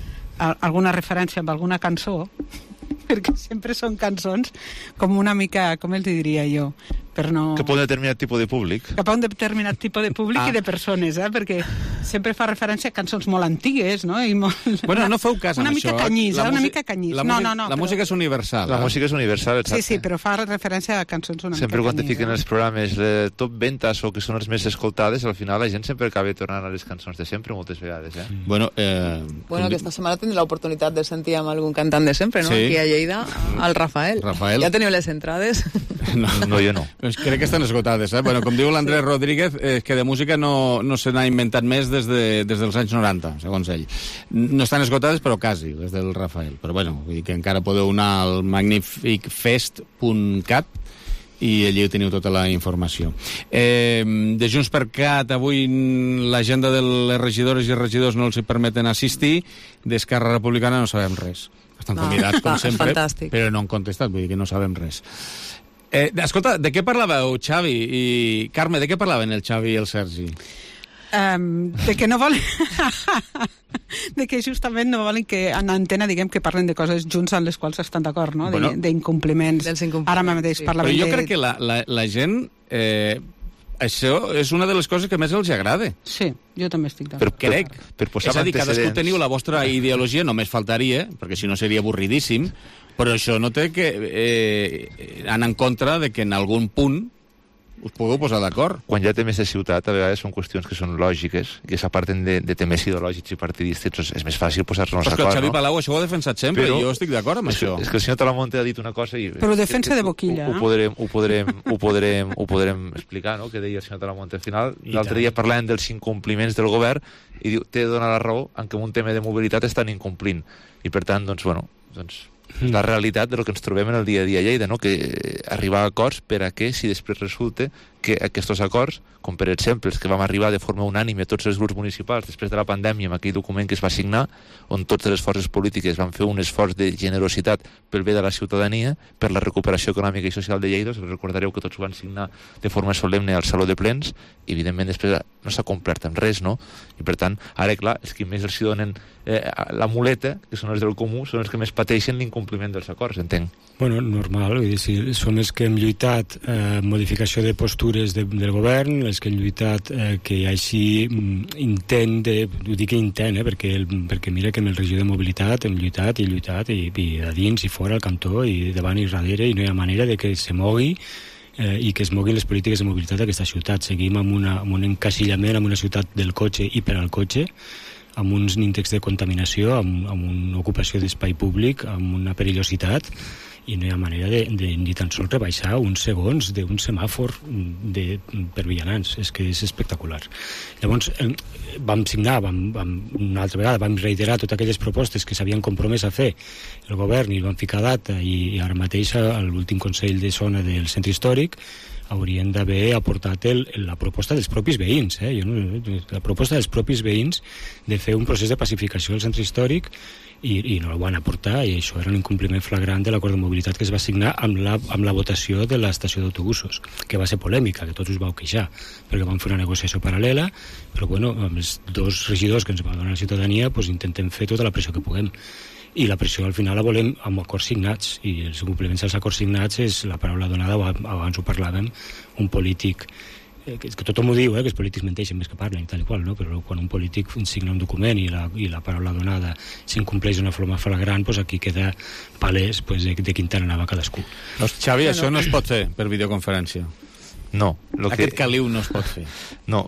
alguna referència amb alguna cançó, perquè sempre són cançons com una mica, com els diria jo, per no... Cap a un determinat tipus de públic. Cap a un determinat tipus de públic ah. i de persones, eh? Perquè sempre fa referència a cançons molt antigues, no? I molt... Bueno, no feu cas amb una això. Mica canyís, eh? Una mica canyís. La, no, no, no, la però... música és universal. La eh? música és universal, exacte. Sí, sí, però fa referència a cançons una sempre mica quan te fiquen eh? els programes de top ventas o que són els més escoltades, al final la gent sempre acaba tornant a les cançons de sempre, moltes vegades, eh? Bueno, eh... bueno aquesta setmana tindré l'oportunitat de sentir amb algun cantant de sempre, no? Sí. Aquí a Lleida, al Rafael. Rafael. Ja teniu les entrades? No, no jo no. Pues crec que estan esgotades, eh? Bueno, com diu l'Andrés sí. Rodríguez, és eh, que de música no, no se n'ha inventat més des, de, des dels anys noranta, segons ell. No estan esgotades, però quasi, les del Rafael. Però bueno, vull dir que encara podeu anar al magnific fest punt cat i allí teniu tota la informació. Eh, de Junts per Cat, avui l'agenda de les regidores i regidors no els hi permeten assistir, d'Esquerra Republicana no sabem res. Estan convidats, no, com sempre, fantàstic. Però no han contestat, vull dir que no sabem res. Eh, escolta, de què parlàveu, Xavi i Carme, de què parlaven el Xavi i el Sergi? Um, de que no volen... de que justament no volen que en antena, diguem, que parlen de coses junts en les quals estan d'acord, no? Bueno, d'incompliments. Ara mateix sí. parlaven Però jo de... crec que la, la, la gent... Eh, això és una de les coses que més els agrada. Sí, jo també estic d'acord. Per, crec. Per, per posar és a dir, cadascú teniu la vostra ideologia, només faltaria, perquè si no seria avorridíssim, però això no té que eh, anar en contra de que en algun punt us pugueu posar d'acord. Quan hi ha temes de ciutat, a vegades són qüestions que són lògiques, que s'aparten de, de temes ideològics i partidistes, doncs és més fàcil posar-nos d'acord, no? Però el Xavi Palau això ho ha defensat sempre, però, i jo estic d'acord amb és, això. És que el senyor Talamonte ha dit una cosa i... Però defensa de boquilla, ho, ho, podrem, ho, podrem, ho, podrem, ho podrem explicar, no?, que deia el senyor Talamonte al final. L'altre dia parlàvem dels incompliments del govern i diu, té de donar la raó en que un tema de mobilitat estan incomplint. I per tant, doncs, bueno, doncs... la realitat del que ens trobem en el dia a dia a Lleida, no? Que arribar a acords per a que, si després resulta que aquests acords, com per exemple els que vam arribar de forma unànime tots els grups municipals després de la pandèmia amb aquell document que es va signar, on totes les forces polítiques van fer un esforç de generositat pel bé de la ciutadania, per la recuperació econòmica i social de Lleida, us recordareu que tots ho van signar de forma solemne al Saló de Plens, i evidentment després no s'ha complert amb res, no? I per tant, ara, clar, els que més els donen eh, la muleta, que són els del comú, són els que més pateixen l'incompliment dels acords, entenc. Bueno, normal, vull dir, si són els que hem lluitat eh, modificació de postura estructures de, del govern, les que han lluitat eh, que hi hagi intent, de, ho dic intent, eh, perquè, el, perquè mira que amb el regidor de mobilitat hem lluitat i lluitat, i, i a dins i fora al cantó, i davant i darrere, i no hi ha manera de que se mogui eh, i que es moguin les polítiques de mobilitat d'aquesta ciutat. Seguim amb, una, amb un encasillament, amb una ciutat del cotxe i per al cotxe, amb uns índexs de contaminació, amb, amb una ocupació d'espai públic, amb una perillositat, i no hi ha manera de, de ni tan sols rebaixar uns segons d'un semàfor de, per vianants. És que és espectacular. Llavors, eh, vam signar, vam, vam, una altra vegada, vam reiterar totes aquelles propostes que s'havien compromès a fer el govern i van ficar data, i, i ara mateix a l'últim Consell de Zona del Centre Històric haurien d'haver aportat el, la proposta dels propis veïns, eh? Jo no, la proposta dels propis veïns de fer un procés de pacificació del centre històric, i, i no el van aportar, i això era un incompliment flagrant de l'acord de mobilitat que es va signar amb la, amb la votació de l'estació d'autobusos, que va ser polèmica, que tots us vau queixar, perquè vam fer una negociació paral·lela, però bueno, amb els dos regidors que ens va donar la ciutadania, doncs intentem fer tota la pressió que puguem. I la pressió al final la volem amb acords signats, i els compliments als acords signats és la paraula donada, abans ho parlàvem, un polític, eh, que, que tothom ho diu, eh, que els polítics menteixen més que parlen i tal i qual, no? Però quan un polític signa un document i la, i la paraula donada s'incompleix d'una forma flagrant, doncs aquí queda palès pues, de, de quin tant anava cadascú. Doncs, Xavi, això no es pot fer per videoconferència. No. Lo Aquest que... caliu no es pot fer. No,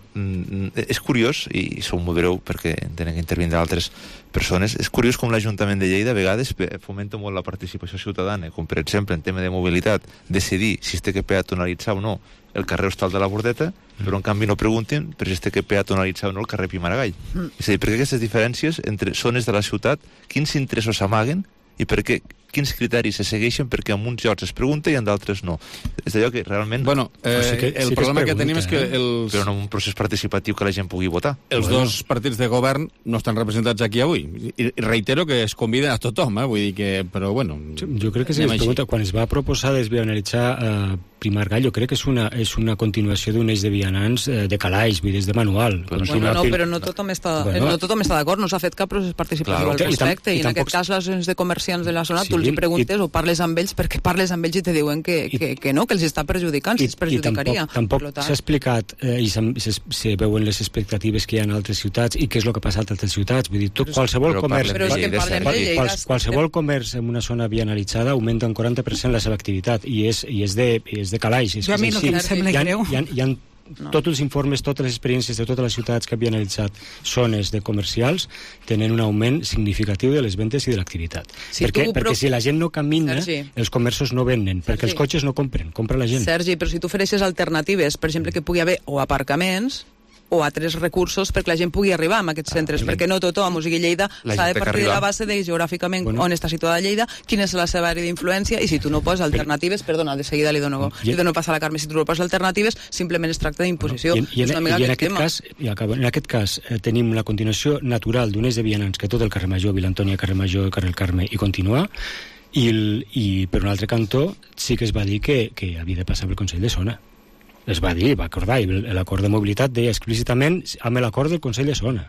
és curiós, i sou molt breu perquè tenen que intervindre altres persones, és curiós com l'Ajuntament de Lleida a vegades fomenta molt la participació ciutadana, com per exemple en tema de mobilitat, decidir si es té que peatonalitzar o no el carrer Hostal de la Bordeta, però en canvi no pregunten per si es té que peatonalitzar o no el carrer Pi Maragall. Mm. És a dir, perquè aquestes diferències entre zones de la ciutat, quins interessos s'amaguen i per què, quins criteris se segueixen perquè en uns llocs es pregunta i en d'altres no. És d'allò que realment... Bueno, eh, sí que, el sí problema que, pregunta, que tenim és que... Els... Però no un procés participatiu que la gent pugui votar. Els bueno. dos partits de govern no estan representats aquí avui. I reitero que es conviden a tothom, eh? Vull dir que... Però bueno... Jo crec que si es pregunta, quan es va proposar desvianalitzar eh, Pi Maragall, jo crec que és una, és una continuació d'un eix de vianants eh, de calaix, vull dir, és de manual. Bueno, no, Pil... però no tothom està, bueno. no tothom està d'acord, no s'ha fet cap procés participatiu al respecte, i, i, i en tampoc... aquest cas les associacions de comerciants de la zona, sí, tu els preguntes i... o parles amb ells perquè parles amb ells i te diuen que, I... que, que no, que els està perjudicant, si es perjudicaria. I tampoc, tampoc s'ha explicat eh, i se, se veuen les expectatives que hi ha en altres ciutats i què és el que ha passat a altres ciutats. Vull dir, tot, qualsevol comerç, però és que parlem de Lleida, quals, qualsevol comerç en una zona vianalitzada augmenta un quaranta per cent la seva activitat, i és, i és, de, és de calaix. És jo a mi el que em sembla greu... Hi ha, hi ha, No. Tots els informes, totes les experiències de totes les ciutats que havien analitzat zones de comercials tenen un augment significatiu de les ventes i de l'activitat. Si perquè, perquè pro... si la gent no camina, Sergi. els comerços no venen, Sergi. perquè els cotxes no compren, compra la gent. Sergi, però si tu ofereixes alternatives, per exemple, que pugui haver o aparcaments o altres recursos perquè la gent pugui arribar a aquests centres, ah, perquè no tothom, o sigui, Lleida s'ha de partir de la base de geogràficament bueno. on està situada Lleida, quina és la seva àrea d'influència, i si tu no poses alternatives, perdona, de seguida li dono, I... li dono pas a la Carme, si tu no poses alternatives, simplement es tracta d'imposició. No. I, i, en, i en, aquest cas, i acabo, en aquest cas eh, tenim la continuació natural d'un eix de vianants que tot el carrer Major, Vila Antònia, carrer Major, carrer El Carme, i continua, i, el, i per un altre cantó sí que es va dir que, que havia de passar pel Consell de Zona. Es va dir, va acordar, i l'acord de mobilitat deia explícitament amb l'acord del Consell de Zona.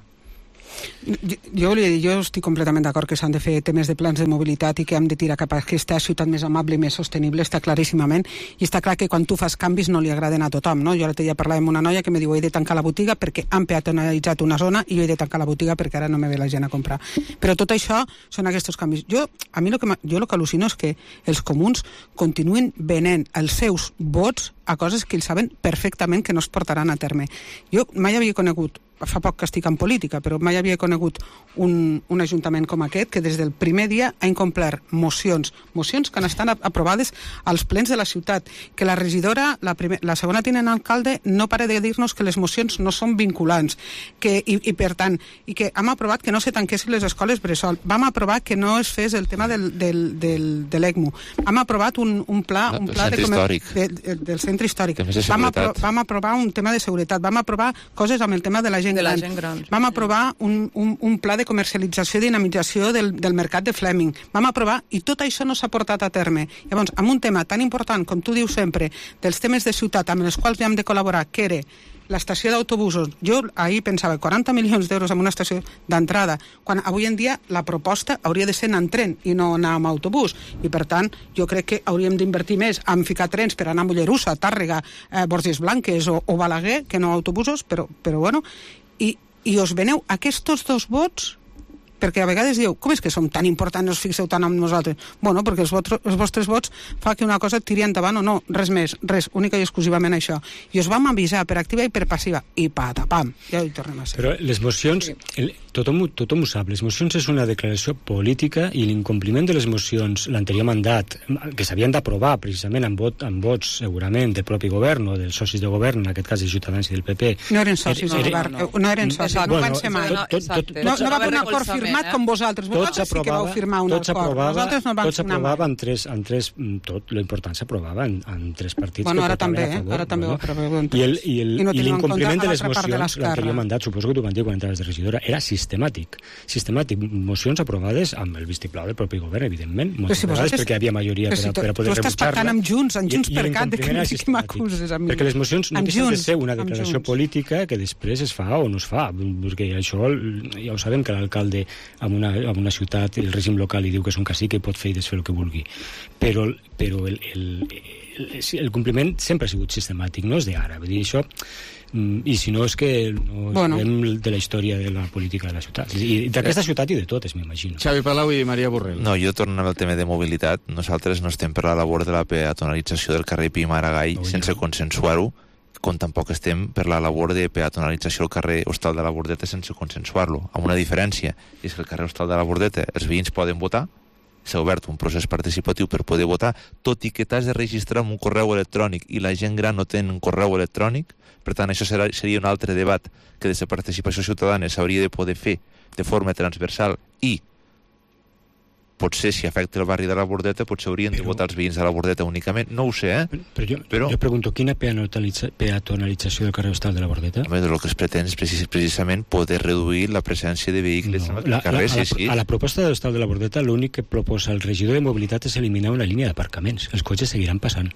Jo, jo, jo estic completament d'acord que s'han de fer temes de plans de mobilitat i que hem de tirar cap a aquesta ciutat més amable i més sostenible, està claríssimament, i està clar que quan tu fas canvis no li agraden a tothom, no? Jo l'altre dia parlava amb una noia que me diu he de tancar la botiga perquè han peatonalitzat una zona i jo he de tancar la botiga perquè ara no me ve la gent a comprar. Però tot això són aquests canvis. Jo, a mi lo que, jo el que al·lucino és que els comuns continuïn venent els seus vots a coses que ells saben perfectament que no es portaran a terme. Jo mai havia conegut, fa poc que estic en política, però mai havia conegut un, un ajuntament com aquest que des del primer dia ha incomplert mocions, mocions que han estat aprovades als plens de la ciutat, que la regidora, la, primer, la segona tinent alcalde, no para de dir-nos que les mocions no són vinculants, que, i, i per tant, i que hem aprovat que no se tanquessin les escoles bressol, vam aprovar que no es fes el tema del, del, del, de l'ECMO, hem aprovat un, un pla, no, un pla de, de, de, del centre històric, vam, apro, vam aprovar un tema de seguretat, vam aprovar coses amb el tema de la gent de la gran. gent gran. Vam aprovar un, un, un pla de comercialització i dinamització del, del mercat de Fleming. Vam aprovar, i tot això no s'ha portat a terme. Llavors, amb un tema tan important, com tu dius sempre, dels temes de ciutat amb els quals hem de col·laborar, que era l'estació d'autobusos, jo ahir pensava quaranta milions d'euros en una estació d'entrada, quan avui en dia la proposta hauria de ser anar en tren i no anar amb autobús, i per tant jo crec que hauríem d'invertir més en ficar trens per anar a Mollerussa, Tàrrega, eh, Borges Blanques o, o Balaguer, que no autobusos, però, però bueno, i, i us veneu aquests dos vots perquè a vegades dieu, com és que som tan importants, us fixeu tant amb nosaltres? Bueno, perquè els, vostres, els vostres vots fa que una cosa tiri endavant o no, res més, res, única i exclusivament això. I us vam avisar per activa i per passiva, i patapam, ja hi tornem a ser. Però les mocions, el, tothom, tothom ho sap, les mocions és una declaració política i l'incompliment de les mocions, l'anterior mandat, que s'havien d'aprovar precisament amb, vot, amb vots segurament del propi govern o dels socis de govern, en aquest cas de Ciutadans i del P P. No eren socis de govern, no, no eren socis, no van ser mai. No va haver un acord firmat firmat com vosaltres. Vosaltres sí que vau firmar un acord. Nosaltres no vam firmar mai. En tres, en tres, tot, lo important s'aprovava en, en tres partits. Bueno, ara també, eh? Ara també ho aproveu. I, el, i, el, i, i l'incompliment de les mocions, l'anterior mandat, suposo que t'ho van dir quan entraves de regidora, era sistemàtic. Sistemàtic. Mocions aprovades amb el vistiplau del propi govern, evidentment. Moltes si vegades perquè hi havia majoria per, si per a poder rebutjar-la. Tu estàs pactant amb Junts, amb Junts per Cat, de que m'acuses a mi. Perquè les mocions no deixen de ser una declaració política que després es fa o no es fa, perquè això ja ho sabem que l'alcalde en una, en una ciutat, el règim local li diu que és un cacique i pot fer i desfer el que vulgui. Però, però el, el, el, el compliment sempre ha sigut sistemàtic, no és d'ara. Vull dir, això, i si no és que no bueno. Sabem de la història de la política de la ciutat. I d'aquesta ciutat i de totes, m'imagino. Xavi Palau i Maria Borrell. No, jo tornant al tema de mobilitat, nosaltres no estem per la labor de la peatonalització del carrer Pi i Maragall oh, sense ja. consensuar-ho, com tampoc estem per la labor de peatonalització al carrer Hostal de la Bordeta sense consensuar-lo, amb una diferència, és que el carrer Hostal de la Bordeta els veïns poden votar, s'ha obert un procés participatiu per poder votar, tot i que t'has de registrar amb un correu electrònic i la gent gran no té un correu electrònic, per tant això serà, seria un altre debat que des de participació ciutadana s'hauria de poder fer de forma transversal i potser si afecta el barri de la Bordeta potser haurien però, de votar els veïns de la Bordeta únicament, no ho sé, eh? Però, però, jo, però jo pregunto, quina peatonalització del carrer Hostal de la Bordeta? Home, el que es pretén és precis, precisament poder reduir la presència de vehicles no, en el carrer, la, sí, sí. A la proposta de l'Hostal de la Bordeta l'únic que proposa el regidor de mobilitat és eliminar una línia d'aparcaments, els cotxes seguiran passant.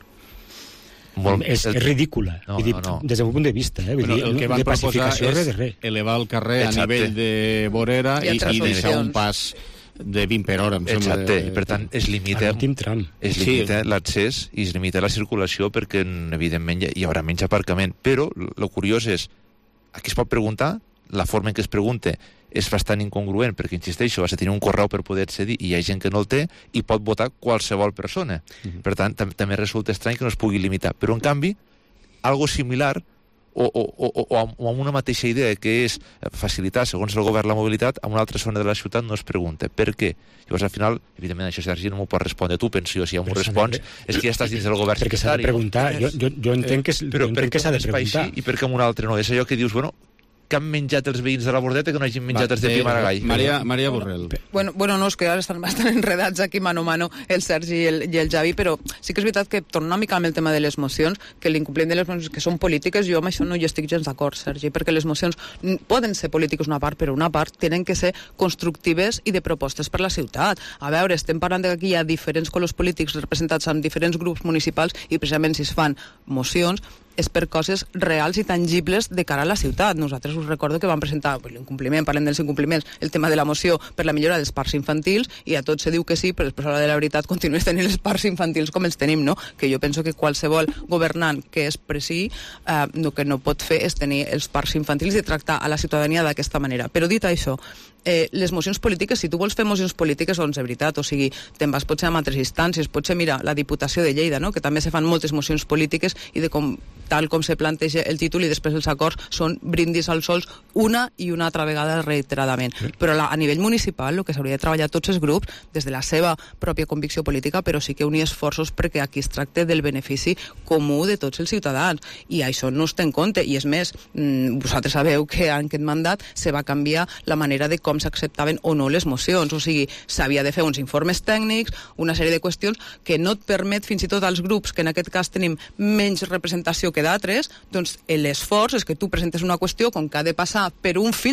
Molt, és, el... és ridícula, no, dir, no, no. Des del punt de vista, eh? Vull bueno, dir, el que van proposar és res. Elevar el carrer Exacte. a nivell de vorera i, i, i deixar un pas de vint per hora, em sembla. Exacte, i per tant es limita, es limita sí. l'accés i es limita la circulació perquè evidentment hi haurà menys aparcament, però el curiós és, aquí es pot preguntar, la forma en què es pregunta és bastant incongruent, perquè insisteixo, has de tenir un correu per poder accedir i hi ha gent que no el té i pot votar qualsevol persona. Mm-hmm. Per tant, tam també resulta estrany que no es pugui limitar, però en canvi algo similar O, o, o, o amb una mateixa idea que és facilitar, segons el govern, la mobilitat a una altra zona de la ciutat no es pregunta per què. Llavors al final, evidentment això Sergi no m'ho pots respondre tu, penso jo, si ja m'ho respons és que ja estàs dins del govern perquè s'ha de preguntar, jo, jo, jo entenc que, eh, però entenc que s'ha de preguntar i per què amb un altre no, és allò que dius, bueno, que han menjat els veïns de la Bordeta que no hagin menjat Va, els de Pi i Maragall. Maria, Maria Borrell. Bueno, bueno, no, és que ara estan bastant enredats aquí mano a mano el Sergi i el, i el Javi, però sí que és veritat que tornant una mica amb el tema de les mocions, que l'incompliment de les mocions que són polítiques, jo amb això no hi estic gens d'acord, Sergi, perquè les mocions poden ser polítiques una part, però una part tenen que ser constructives i de propostes per la ciutat. A veure, estem parlant que aquí hi ha diferents colors polítics representats amb diferents grups municipals i precisament si es fan mocions és per coses reals i tangibles de cara a la ciutat. Nosaltres us recordo que vam presentar l'incompliment, parlem dels incompliments, el tema de la moció per la millora dels parcs infantils i a tot se diu que sí, però després a l'hora de la veritat continues tenint els parcs infantils com els tenim, no? Que jo penso que qualsevol governant que és precí eh, el que no pot fer és tenir els parcs infantils i tractar a la ciutadania d'aquesta manera. Però dit això, eh, les mocions polítiques, si tu vols fer mocions polítiques, doncs de veritat, o sigui, te'n vas potser amb altres instàncies, potser mira la Diputació de Lleida, no? Que també se fan moltes mocions polítiques i de com tal com se planteja el títol i després els acords són brindis als sols una i una altra vegada reiteradament. Però la, a nivell municipal el que s'hauria de treballar tots els grups des de la seva pròpia convicció política, però sí que unir esforços perquè aquí es tracta del benefici comú de tots els ciutadans i això no es té en compte i és més, vosaltres sabeu que en aquest mandat se va canviar la manera de com s'acceptaven o no les mocions, o sigui, s'havia de fer uns informes tècnics, una sèrie de qüestions que no et permet fins i tot als grups que en aquest cas tenim menys representació que d'altres, doncs l'esforç és que tu presentes una qüestió com que ha de passar per un filtre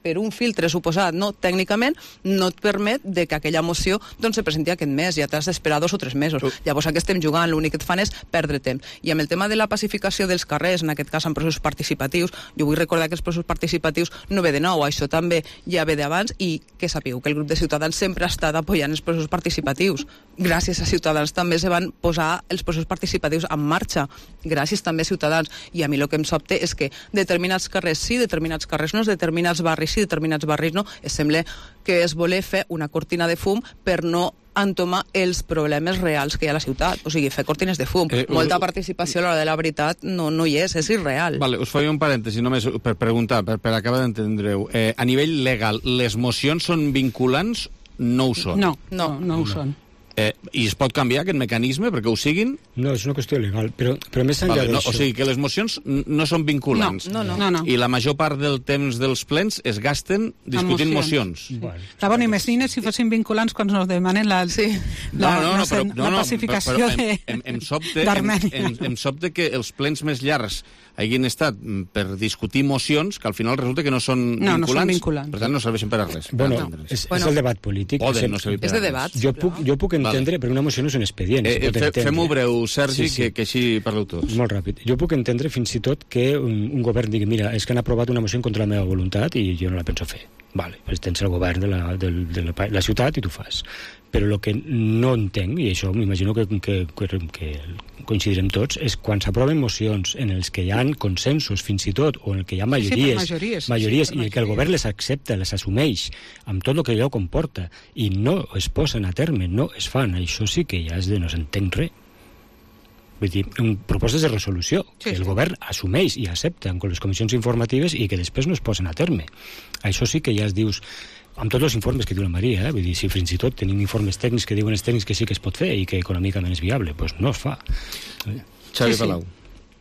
per un filtre suposat, no? Tècnicament, no et permet de que aquella moció doncs, se presenti aquest mes, ja t'has d'esperar dos o tres mesos. Uh. Llavors, aquí estem jugant, l'únic que et fan és perdre temps. I amb el tema de la pacificació dels carrers, en aquest cas amb processos participatius, jo vull recordar que els processos participatius no ve de nou, això també ja ve d'abans, i que sapigueu que el grup de Ciutadans sempre ha estat apoyant els processos participatius. Gràcies a Ciutadans també se van posar els processos participatius en marxa. Gràcies també a Ciutadans. I a mi el que em sobte és que determinats carrers sí, determinats carrers no, determinats barris sí, determinats barris no. Es sembla que es voler fer una cortina de fum per no entomar els problemes reals que hi ha a la ciutat. O sigui, fer cortines de fum. Eh, Molta us... participació a l'hora de la veritat no, no hi és, és irreal. Vale, us faig un parèntesi només per preguntar, per, per acabar d'entendre-ho. Eh, a nivell legal, les mocions són vinculants? No ho són? No, no, no, no ho no. són. Eh, I es pot canviar aquest mecanisme perquè ho siguin? No, és una qüestió legal, però, però més enllà vale, no, d'això... O sigui, que les mocions no són vinculants. No, no, no. no, no. I la major part del temps dels plens es gasten discutint mocions. mocions. Bueno. La bona imagina si fossin vinculants quan nos demanen la, sí. la, no, no, no, però, la no, pacificació però, però, em, em, em sobte, d'Armènia. Em, em, em sobte que els plens més llargs hagin estat per discutir mocions que al final resulta que no són no, vinculants. No són vinculants. Per tant, no serveixen per a res. Bueno, per és, bueno, és el debat polític. Poden no servir per és de debat. Jo puc, jo puc entendre, vale. Perquè una moció no és un expedient. Eh, eh, Fem-ho breu, Sergi, sí, sí. Que, que així parleu tots. Molt ràpid. Jo puc entendre fins i tot que un, un govern digui, mira, és que han aprovat una moció en contra la meva voluntat i jo no la penso fer. Vale, doncs tens el govern de la, de, de la, la ciutat i tu fas. Però el que no entenc, i això m'imagino que, que, que, que coincidirem tots, és quan s'aproven mocions en els que hi ha consensos fins i tot, o en el que hi ha majories, sí, majories, majories sí, i que el govern les accepta, les assumeix amb tot el que allò comporta, i no es posen a terme, no es fan, això sí que ja és de no s'entén res. Vull dir, un, propostes de resolució sí, que el sí. govern assumeix i accepta amb les comissions informatives i que després no es posen a terme. Això sí que ja es dius, amb tots els informes que diu la Maria, eh? Vull dir, si fins i tot tenim informes tècnics que diuen els tècnics que sí que es pot fer i que econòmicament és viable, doncs no es fa. Xavi sí, Palau.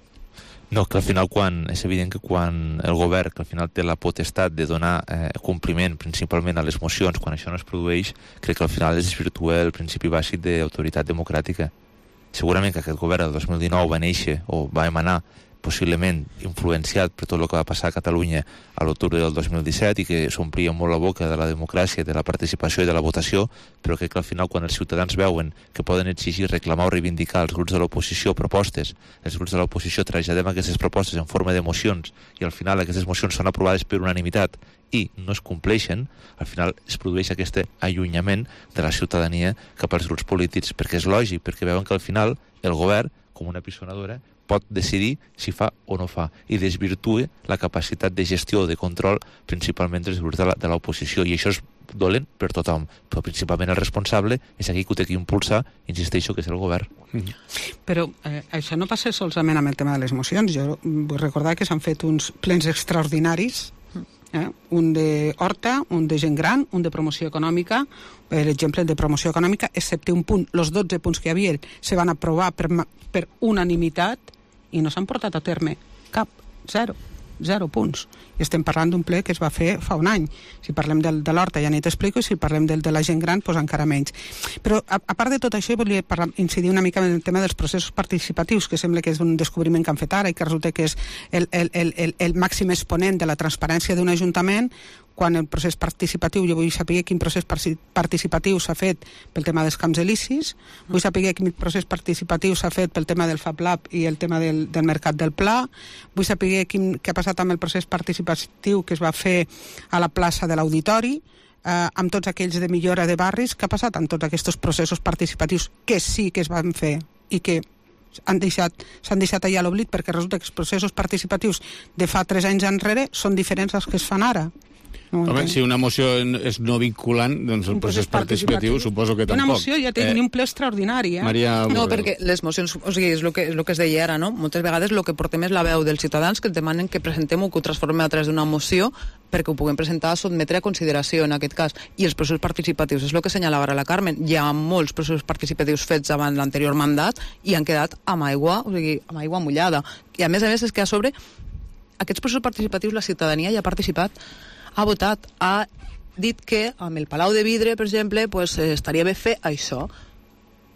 Sí. No, que al final quan, és evident que quan el govern, que al final té la potestat de donar eh, compliment principalment a les mocions, quan això no es produeix, crec que al final es desvirtua el principi bàsic d'autoritat democràtica. Segurament que aquest govern del dos mil dinou va néixer o va emanar possiblement influenciat per tot el que va passar a Catalunya a l'octubre del dos mil disset i que s'omplia molt la boca de la democràcia, de la participació i de la votació, però crec que al final quan els ciutadans veuen que poden exigir, reclamar o reivindicar els grups de l'oposició propostes, els grups de l'oposició traslladem aquestes propostes en forma de mocions i al final aquestes mocions són aprovades per unanimitat i no es compleixen, al final es produeix aquest allunyament de la ciutadania cap als grups polítics, perquè és lògic, perquè veuen que al final el govern, com una pisonadora, pot decidir si fa o no fa i desvirtue la capacitat de gestió o de control principalment dels grups de l'oposició i això és dolent per tothom, però principalment el responsable és aquí que ho té que impulsar, insisteixo que és el govern. Però eh, això no passa solament amb el tema de les mocions. Jo vull recordar que s'han fet uns plens extraordinaris, eh? un de Horta, un de gent gran, un de promoció econòmica. Per exemple, el de promoció econòmica, excepte un punt, els dotze punts que hi havia se van aprovar per, per unanimitat i no s'han portat a terme cap, zero, zero punts. I estem parlant d'un ple que es va fer fa un any. Si parlem del, de l'Horta ja ni t'explico, i si parlem del de la gent gran, doncs encara menys. Però a, a part de tot això, volia parlar, incidir una mica en el tema dels processos participatius, que sembla que és un descobriment que han fet ara i que resulta que és el, el, el, el, el màxim exponent de la transparència d'un ajuntament, quan el procés participatiu, jo vull saber quin procés participatiu s'ha fet pel tema dels camps elisis, vull saber quin procés participatiu s'ha fet pel tema del Fab Lab i el tema del, del mercat del Pla, vull saber quin, què ha passat amb el procés participatiu que es va fer a la plaça de l'Auditori, eh, amb tots aquells de millora de barris, què ha passat amb tots aquests processos participatius que sí que es van fer i que han deixat, s'han deixat allà a l'oblit perquè resulta que els processos participatius de fa tres anys enrere són diferents als que es fan ara. No Home, si una moció és no vinculant, doncs el un procés participatiu, participatiu suposo que tampoc. Una moció ja té eh, un ple extraordinari, eh? Maria no, perquè les mocions, o sigui, és el que, és el que es deia ara, no? Moltes vegades el que portem és la veu dels ciutadans que et demanen que presentem o que ho transformem a través d'una moció perquè ho puguem presentar, sotmetre a consideració en aquest cas. I els processos participatius, és el que assenyalava ara la Carmen, hi ha molts processos participatius fets abans l'anterior mandat i han quedat amb aigua, o sigui, amb aigua mullada. I a més a més és que a sobre aquests processos participatius la ciutadania hi ha participat, ha votat, ha dit que amb el Palau de Vidre, per exemple, pues, eh, estaria bé fer això.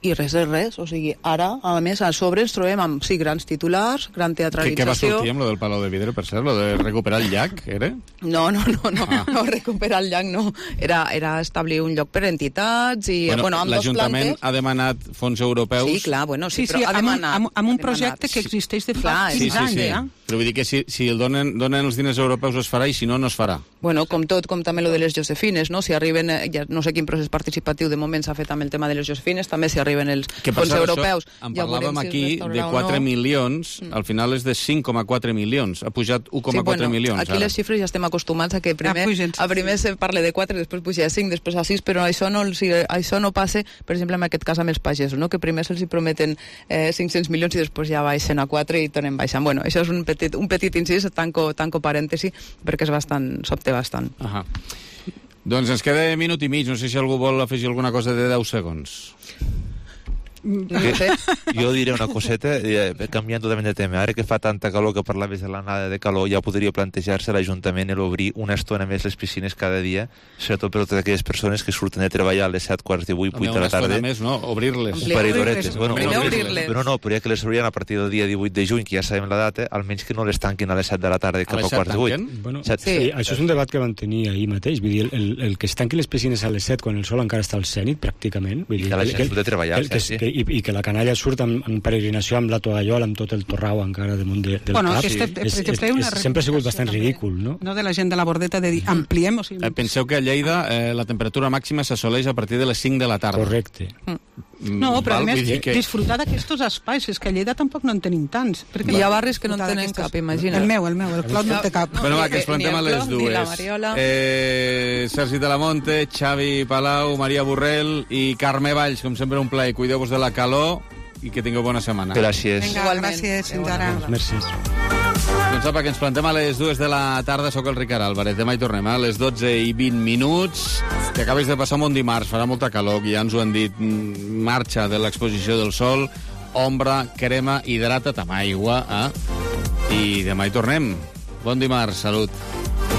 i res és res, o sigui, ara, a més, a sobre ens trobem amb, sí, grans titulars, gran teatralització... Què va sortir amb lo del Palau de Vidre, per cert, lo de recuperar el llac, era? No, no, no, no, ah. no recuperar el llac, no. Era, era establir un lloc per entitats i, bueno, bueno amb dos plantes... L'Ajuntament ha demanat fons europeus... Sí, clar, bueno, sí, sí, però sí, ha demanat... Amb, amb un projecte que existeix de fa quinze anys, ja. Però vull dir que si, si el donen, donen els diners europeus es farà i si no, no es farà. Bueno, com tot, com també lo de les Josefines, no? Si arriben, ja no sé quin procés participatiu de moment s'ha fet amb el tema de les Josefines, també si arriben els fons europeus. En parlàvem aquí de quatre milions, al final és de cinc coma quatre milions, ha pujat un coma quatre milions. Aquí les xifres ja estem acostumats a que primer, a primer se parla de quatre, després puja a cinc, després a sis, però això no, si, això no passa, per exemple, en aquest cas amb els pagesos, no? Que primer se'ls prometen eh, cinc-cents milions i després ja baixen a quatre i tornen baixant. Bueno, això és un petit, un petit incís, tanco, tanco parèntesi, perquè és bastant, s'obté bastant. Ahà. Doncs ens queda minut i mig, no sé si algú vol afegir alguna cosa de deu segons. No sé. Jo diré una coseta, eh, canviant totalment de tema. Ara que fa tanta calor que parlaves de l'anada de calor, ja podria plantejar-se l'Ajuntament el obrir una estona més les piscines cada dia, sobretot per totes aquelles persones que surten de treballar a les set quarts de vuit, vuit de la tarda. Una estona més, no? Obrir-les. Un parell d'horetes. Bueno, obrir-les. Però no, però ja que les obrien a partir del dia divuit de juny, que ja sabem la data, almenys que no les tanquin a les set de la tarda cap a quarts de vuit. Bueno, sí. Sí, això és un debat que vam tenir ahir mateix. Vull dir, el, el que es tanqui les piscines a les set quan el sol encara està al zènit, pràcticament. Vull dir, I que la gent surt de treballar, el, que, sí. Que, i, i que la canalla surt en, en peregrinació amb la tovallola, amb tot el torrau encara damunt de, del bueno, cap. Este, és, és, és, sempre ha sigut bastant ridícul, no? No de la gent de la Bordeta de dir, ampliem... O sigui... eh, penseu que a Lleida eh, la temperatura màxima s'assoleix a partir de les cinc de la tarda. Correcte. Mm. No, però Val, a més, que... disfrutar d'aquests espais, és que a Lleida tampoc no en tenim tants. Hi ha barris que no en tenen cap, imagina't. El meu, el meu, el Clot no té cap. Bueno, va, que ens plantem a les dues. Eh, Sergi Talamonte, Xavi Palau, Maria Borrell i Carme Valls, com sempre un plaer. Cuideu-vos de la calor i que tingueu bona setmana. Gràcies. Vinga, gràcies, fins ara. Merci. Doncs apa, que ens plantem a les dues de la tarda. Soc el Ricard Álvarez. Demà hi tornem a les dotze i vint minuts. Que acabes de passar un bon dimarts. Farà molta calor, ja ens ho han dit. Marxa de l'exposició del sol, ombra, crema, hidrata't amb aigua. Eh? I demà hi tornem. Bon dimarts, salut.